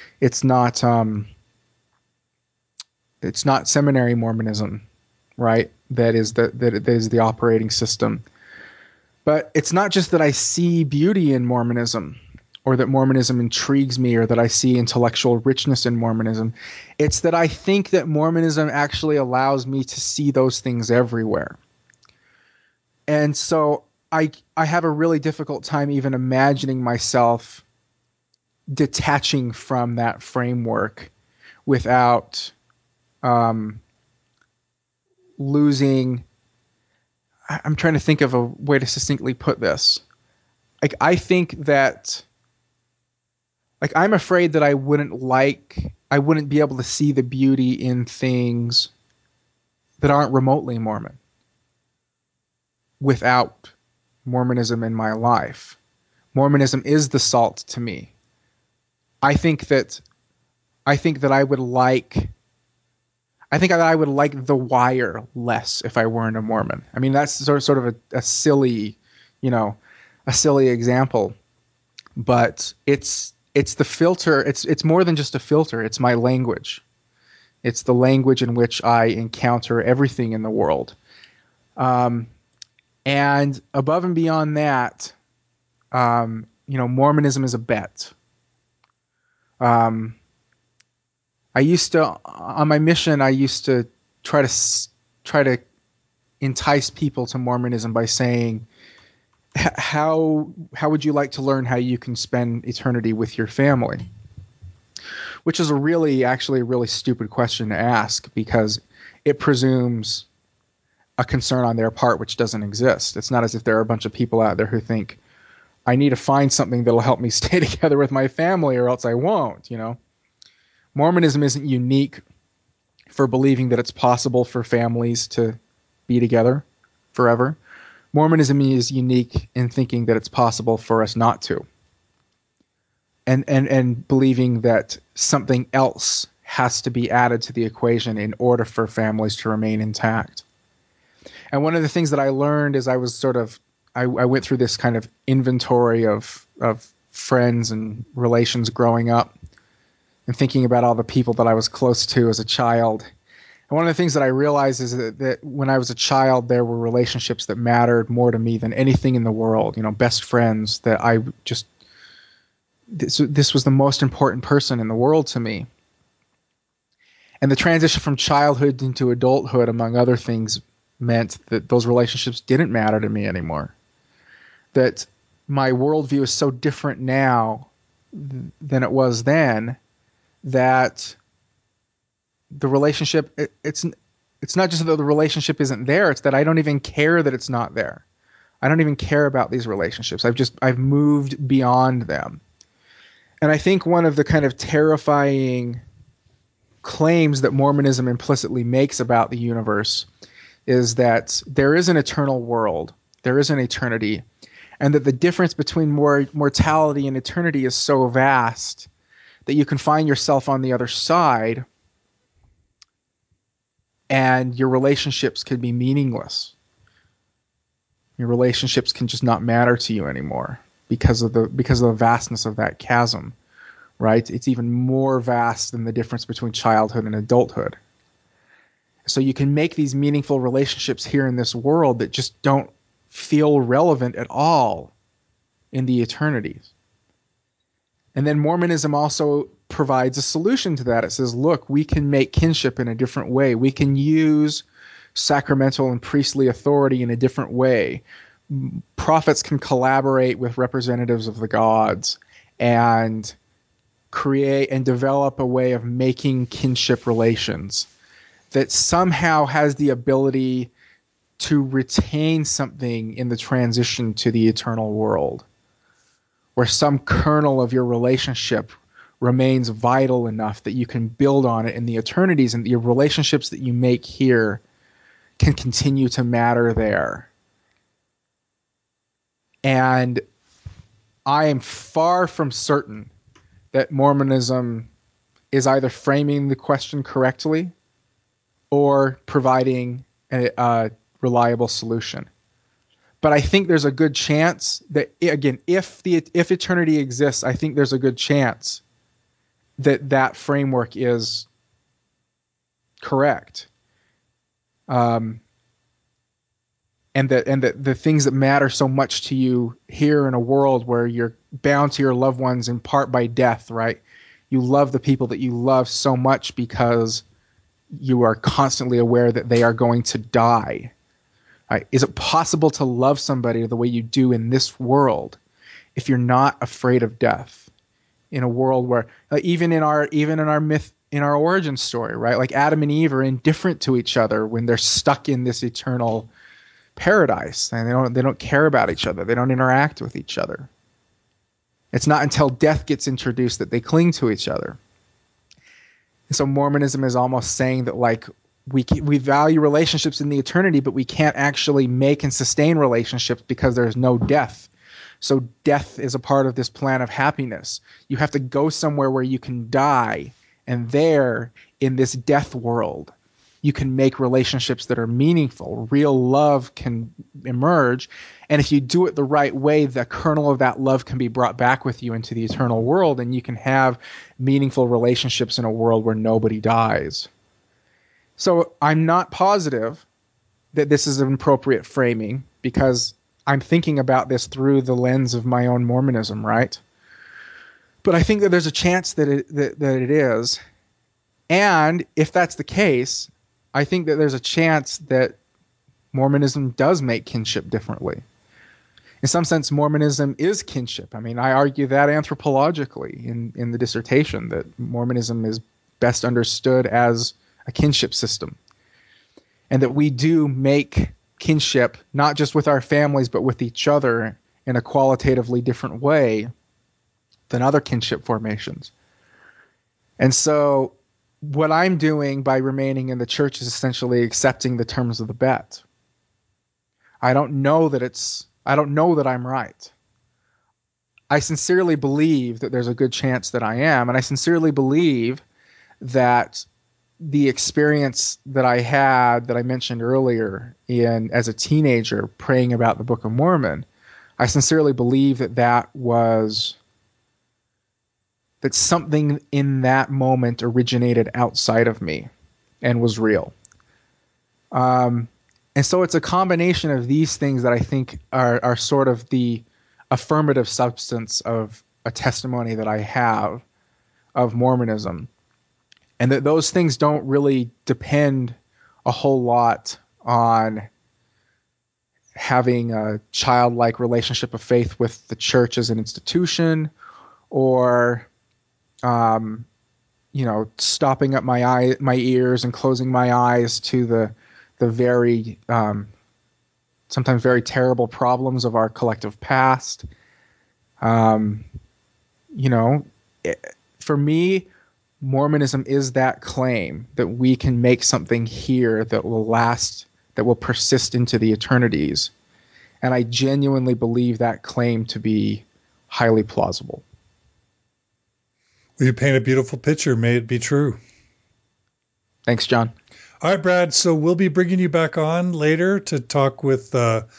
B: seminary Mormonism, right? That is the operating system. But it's not just that I see beauty in Mormonism, or that Mormonism intrigues me, or that I see intellectual richness in Mormonism. It's that I think that Mormonism actually allows me to see those things everywhere. And so I have a really difficult time even imagining myself detaching from that framework without losing. I'm trying to think of a way to succinctly put this. Like, I think that, like, I'm afraid that I wouldn't be able to see the beauty in things that aren't remotely Mormon without Mormonism in my life. Mormonism is the salt to me. I think that I would like The Wire less if I weren't a Mormon. I mean, that's sort of a silly, a silly example, but it's the filter. It's more than just a filter. It's my language. It's the language in which I encounter everything in the world. And above and beyond that, Mormonism is a bet. I used to, on my mission, I used to try to entice people to Mormonism by saying, how would you like to learn how you can spend eternity with your family? Which is actually a really stupid question to ask, because it presumes a concern on their part which doesn't exist. It's not as if there are a bunch of people out there who think, I need to find something that'll help me stay together with my family or else I won't, Mormonism isn't unique for believing that it's possible for families to be together forever. Mormonism is unique in thinking that it's possible for us not to. And believing that something else has to be added to the equation in order for families to remain intact. And one of the things that I learned is I went through this kind of inventory of friends and relations growing up, and thinking about all the people that I was close to as a child. And one of the things that I realized is that when I was a child, there were relationships that mattered more to me than anything in the world. Best friends that I just, this was the most important person in the world to me. And the transition from childhood into adulthood, among other things, meant that those relationships didn't matter to me anymore. That my worldview is so different now than it was then, that the relationship, it's not just that the relationship isn't there, it's that I don't even care that it's not there. I don't even care about these relationships. I've moved beyond them. And I think one of the kind of terrifying claims that Mormonism implicitly makes about the universe is that there is an eternal world, there is an eternity, and that the difference between mortality and eternity is so vast that you can find yourself on the other side and your relationships could be meaningless. Your relationships can just not matter to you anymore because of the vastness of that chasm, right? It's even more vast than the difference between childhood and adulthood. So you can make these meaningful relationships here in this world that just don't feel relevant at all in the eternities. And then Mormonism also provides a solution to that. It says, look, we can make kinship in a different way. We can use sacramental and priestly authority in a different way. prophets can collaborate with representatives of the gods and create and develop a way of making kinship relations that somehow has the ability to retain something in the transition to the eternal world, where some kernel of your relationship remains vital enough that you can build on it in the eternities, and your relationships that you make here can continue to matter there. And I am far from certain that Mormonism is either framing the question correctly or providing a reliable solution. But I think there's a good chance that, again, if eternity exists, I think there's a good chance that that framework is correct. And that the things that matter so much to you here in a world where you're bound to your loved ones in part by death, right? You love the people that you love so much because you are constantly aware that they are going to die. Right? Is it possible to love somebody the way you do in this world if you're not afraid of death? In a world where even in our myth, in our origin story, right? Like Adam and Eve are indifferent to each other when they're stuck in this eternal paradise, and they don't care about each other. They don't interact with each other. It's not until death gets introduced that they cling to each other. And so Mormonism is almost saying that, like, we value relationships in the eternity, but we can't actually make and sustain relationships because there's no death. So death is a part of this plan of happiness. You have to go somewhere where you can die, and there, in this death world, you can make relationships that are meaningful. Real love can emerge, and if you do it the right way, the kernel of that love can be brought back with you into the eternal world, and you can have meaningful relationships in a world where nobody dies. So I'm not positive that this is an appropriate framing, because I'm thinking about this through the lens of my own Mormonism, right? But I think that there's a chance that it is. And if that's the case, I think that there's a chance that Mormonism does make kinship differently. In some sense, Mormonism is kinship. I mean, I argue that anthropologically in the dissertation, that Mormonism is best understood as a kinship system. And that we do make kinship not just with our families, but with each other in a qualitatively different way than other kinship formations. And so what I'm doing by remaining in the church is essentially accepting the terms of the bet. I don't know that I'm right. I sincerely believe that there's a good chance that I am, and I sincerely believe that the experience that I had that I mentioned earlier as a teenager praying about the Book of Mormon, I sincerely believe that something in that moment originated outside of me and was real. And so it's a combination of these things that I think are sort of the affirmative substance of a testimony that I have of Mormonism. And that those things don't really depend a whole lot on having a childlike relationship of faith with the church as an institution, or, stopping up my ears and closing my eyes to the very, sometimes very terrible problems of our collective past. For me, Mormonism is that claim that we can make something here that will last, that will persist into the eternities. And I genuinely believe that claim to be highly plausible.
C: Well, you paint a beautiful picture. May it be true.
B: Thanks, John.
C: All right, Brad. So we'll be bringing you back on later to talk with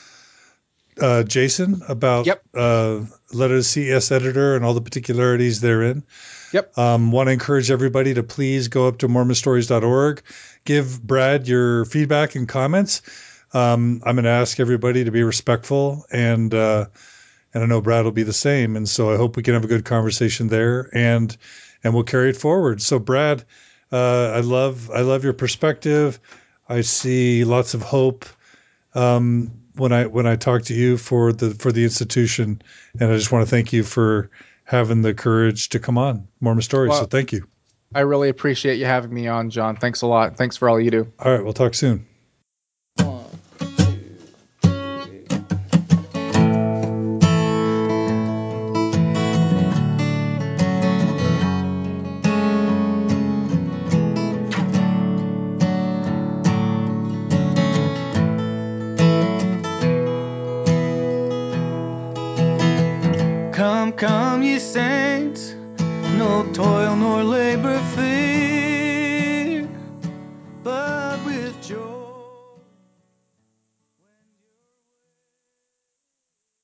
C: Jason about Letter to CS Editor and all the particularities therein.
B: Yep.
C: Want to encourage everybody to please go up to mormonstories.org. Give Brad your feedback and comments. I'm going to ask everybody to be respectful, and I know Brad will be the same. And so I hope we can have a good conversation there, and we'll carry it forward. So Brad, I love your perspective. I see lots of hope when I talked to you for the institution, and I just want to thank you for having the courage to come on Mormon Stories.
B: Well,
C: so thank you.
B: I really appreciate you having me on, John. Thanks a lot. Thanks for all you do.
C: All right, we'll talk soon.
B: 1, 2, 3. Come, ye saints, no toil nor labor fear, but with joy.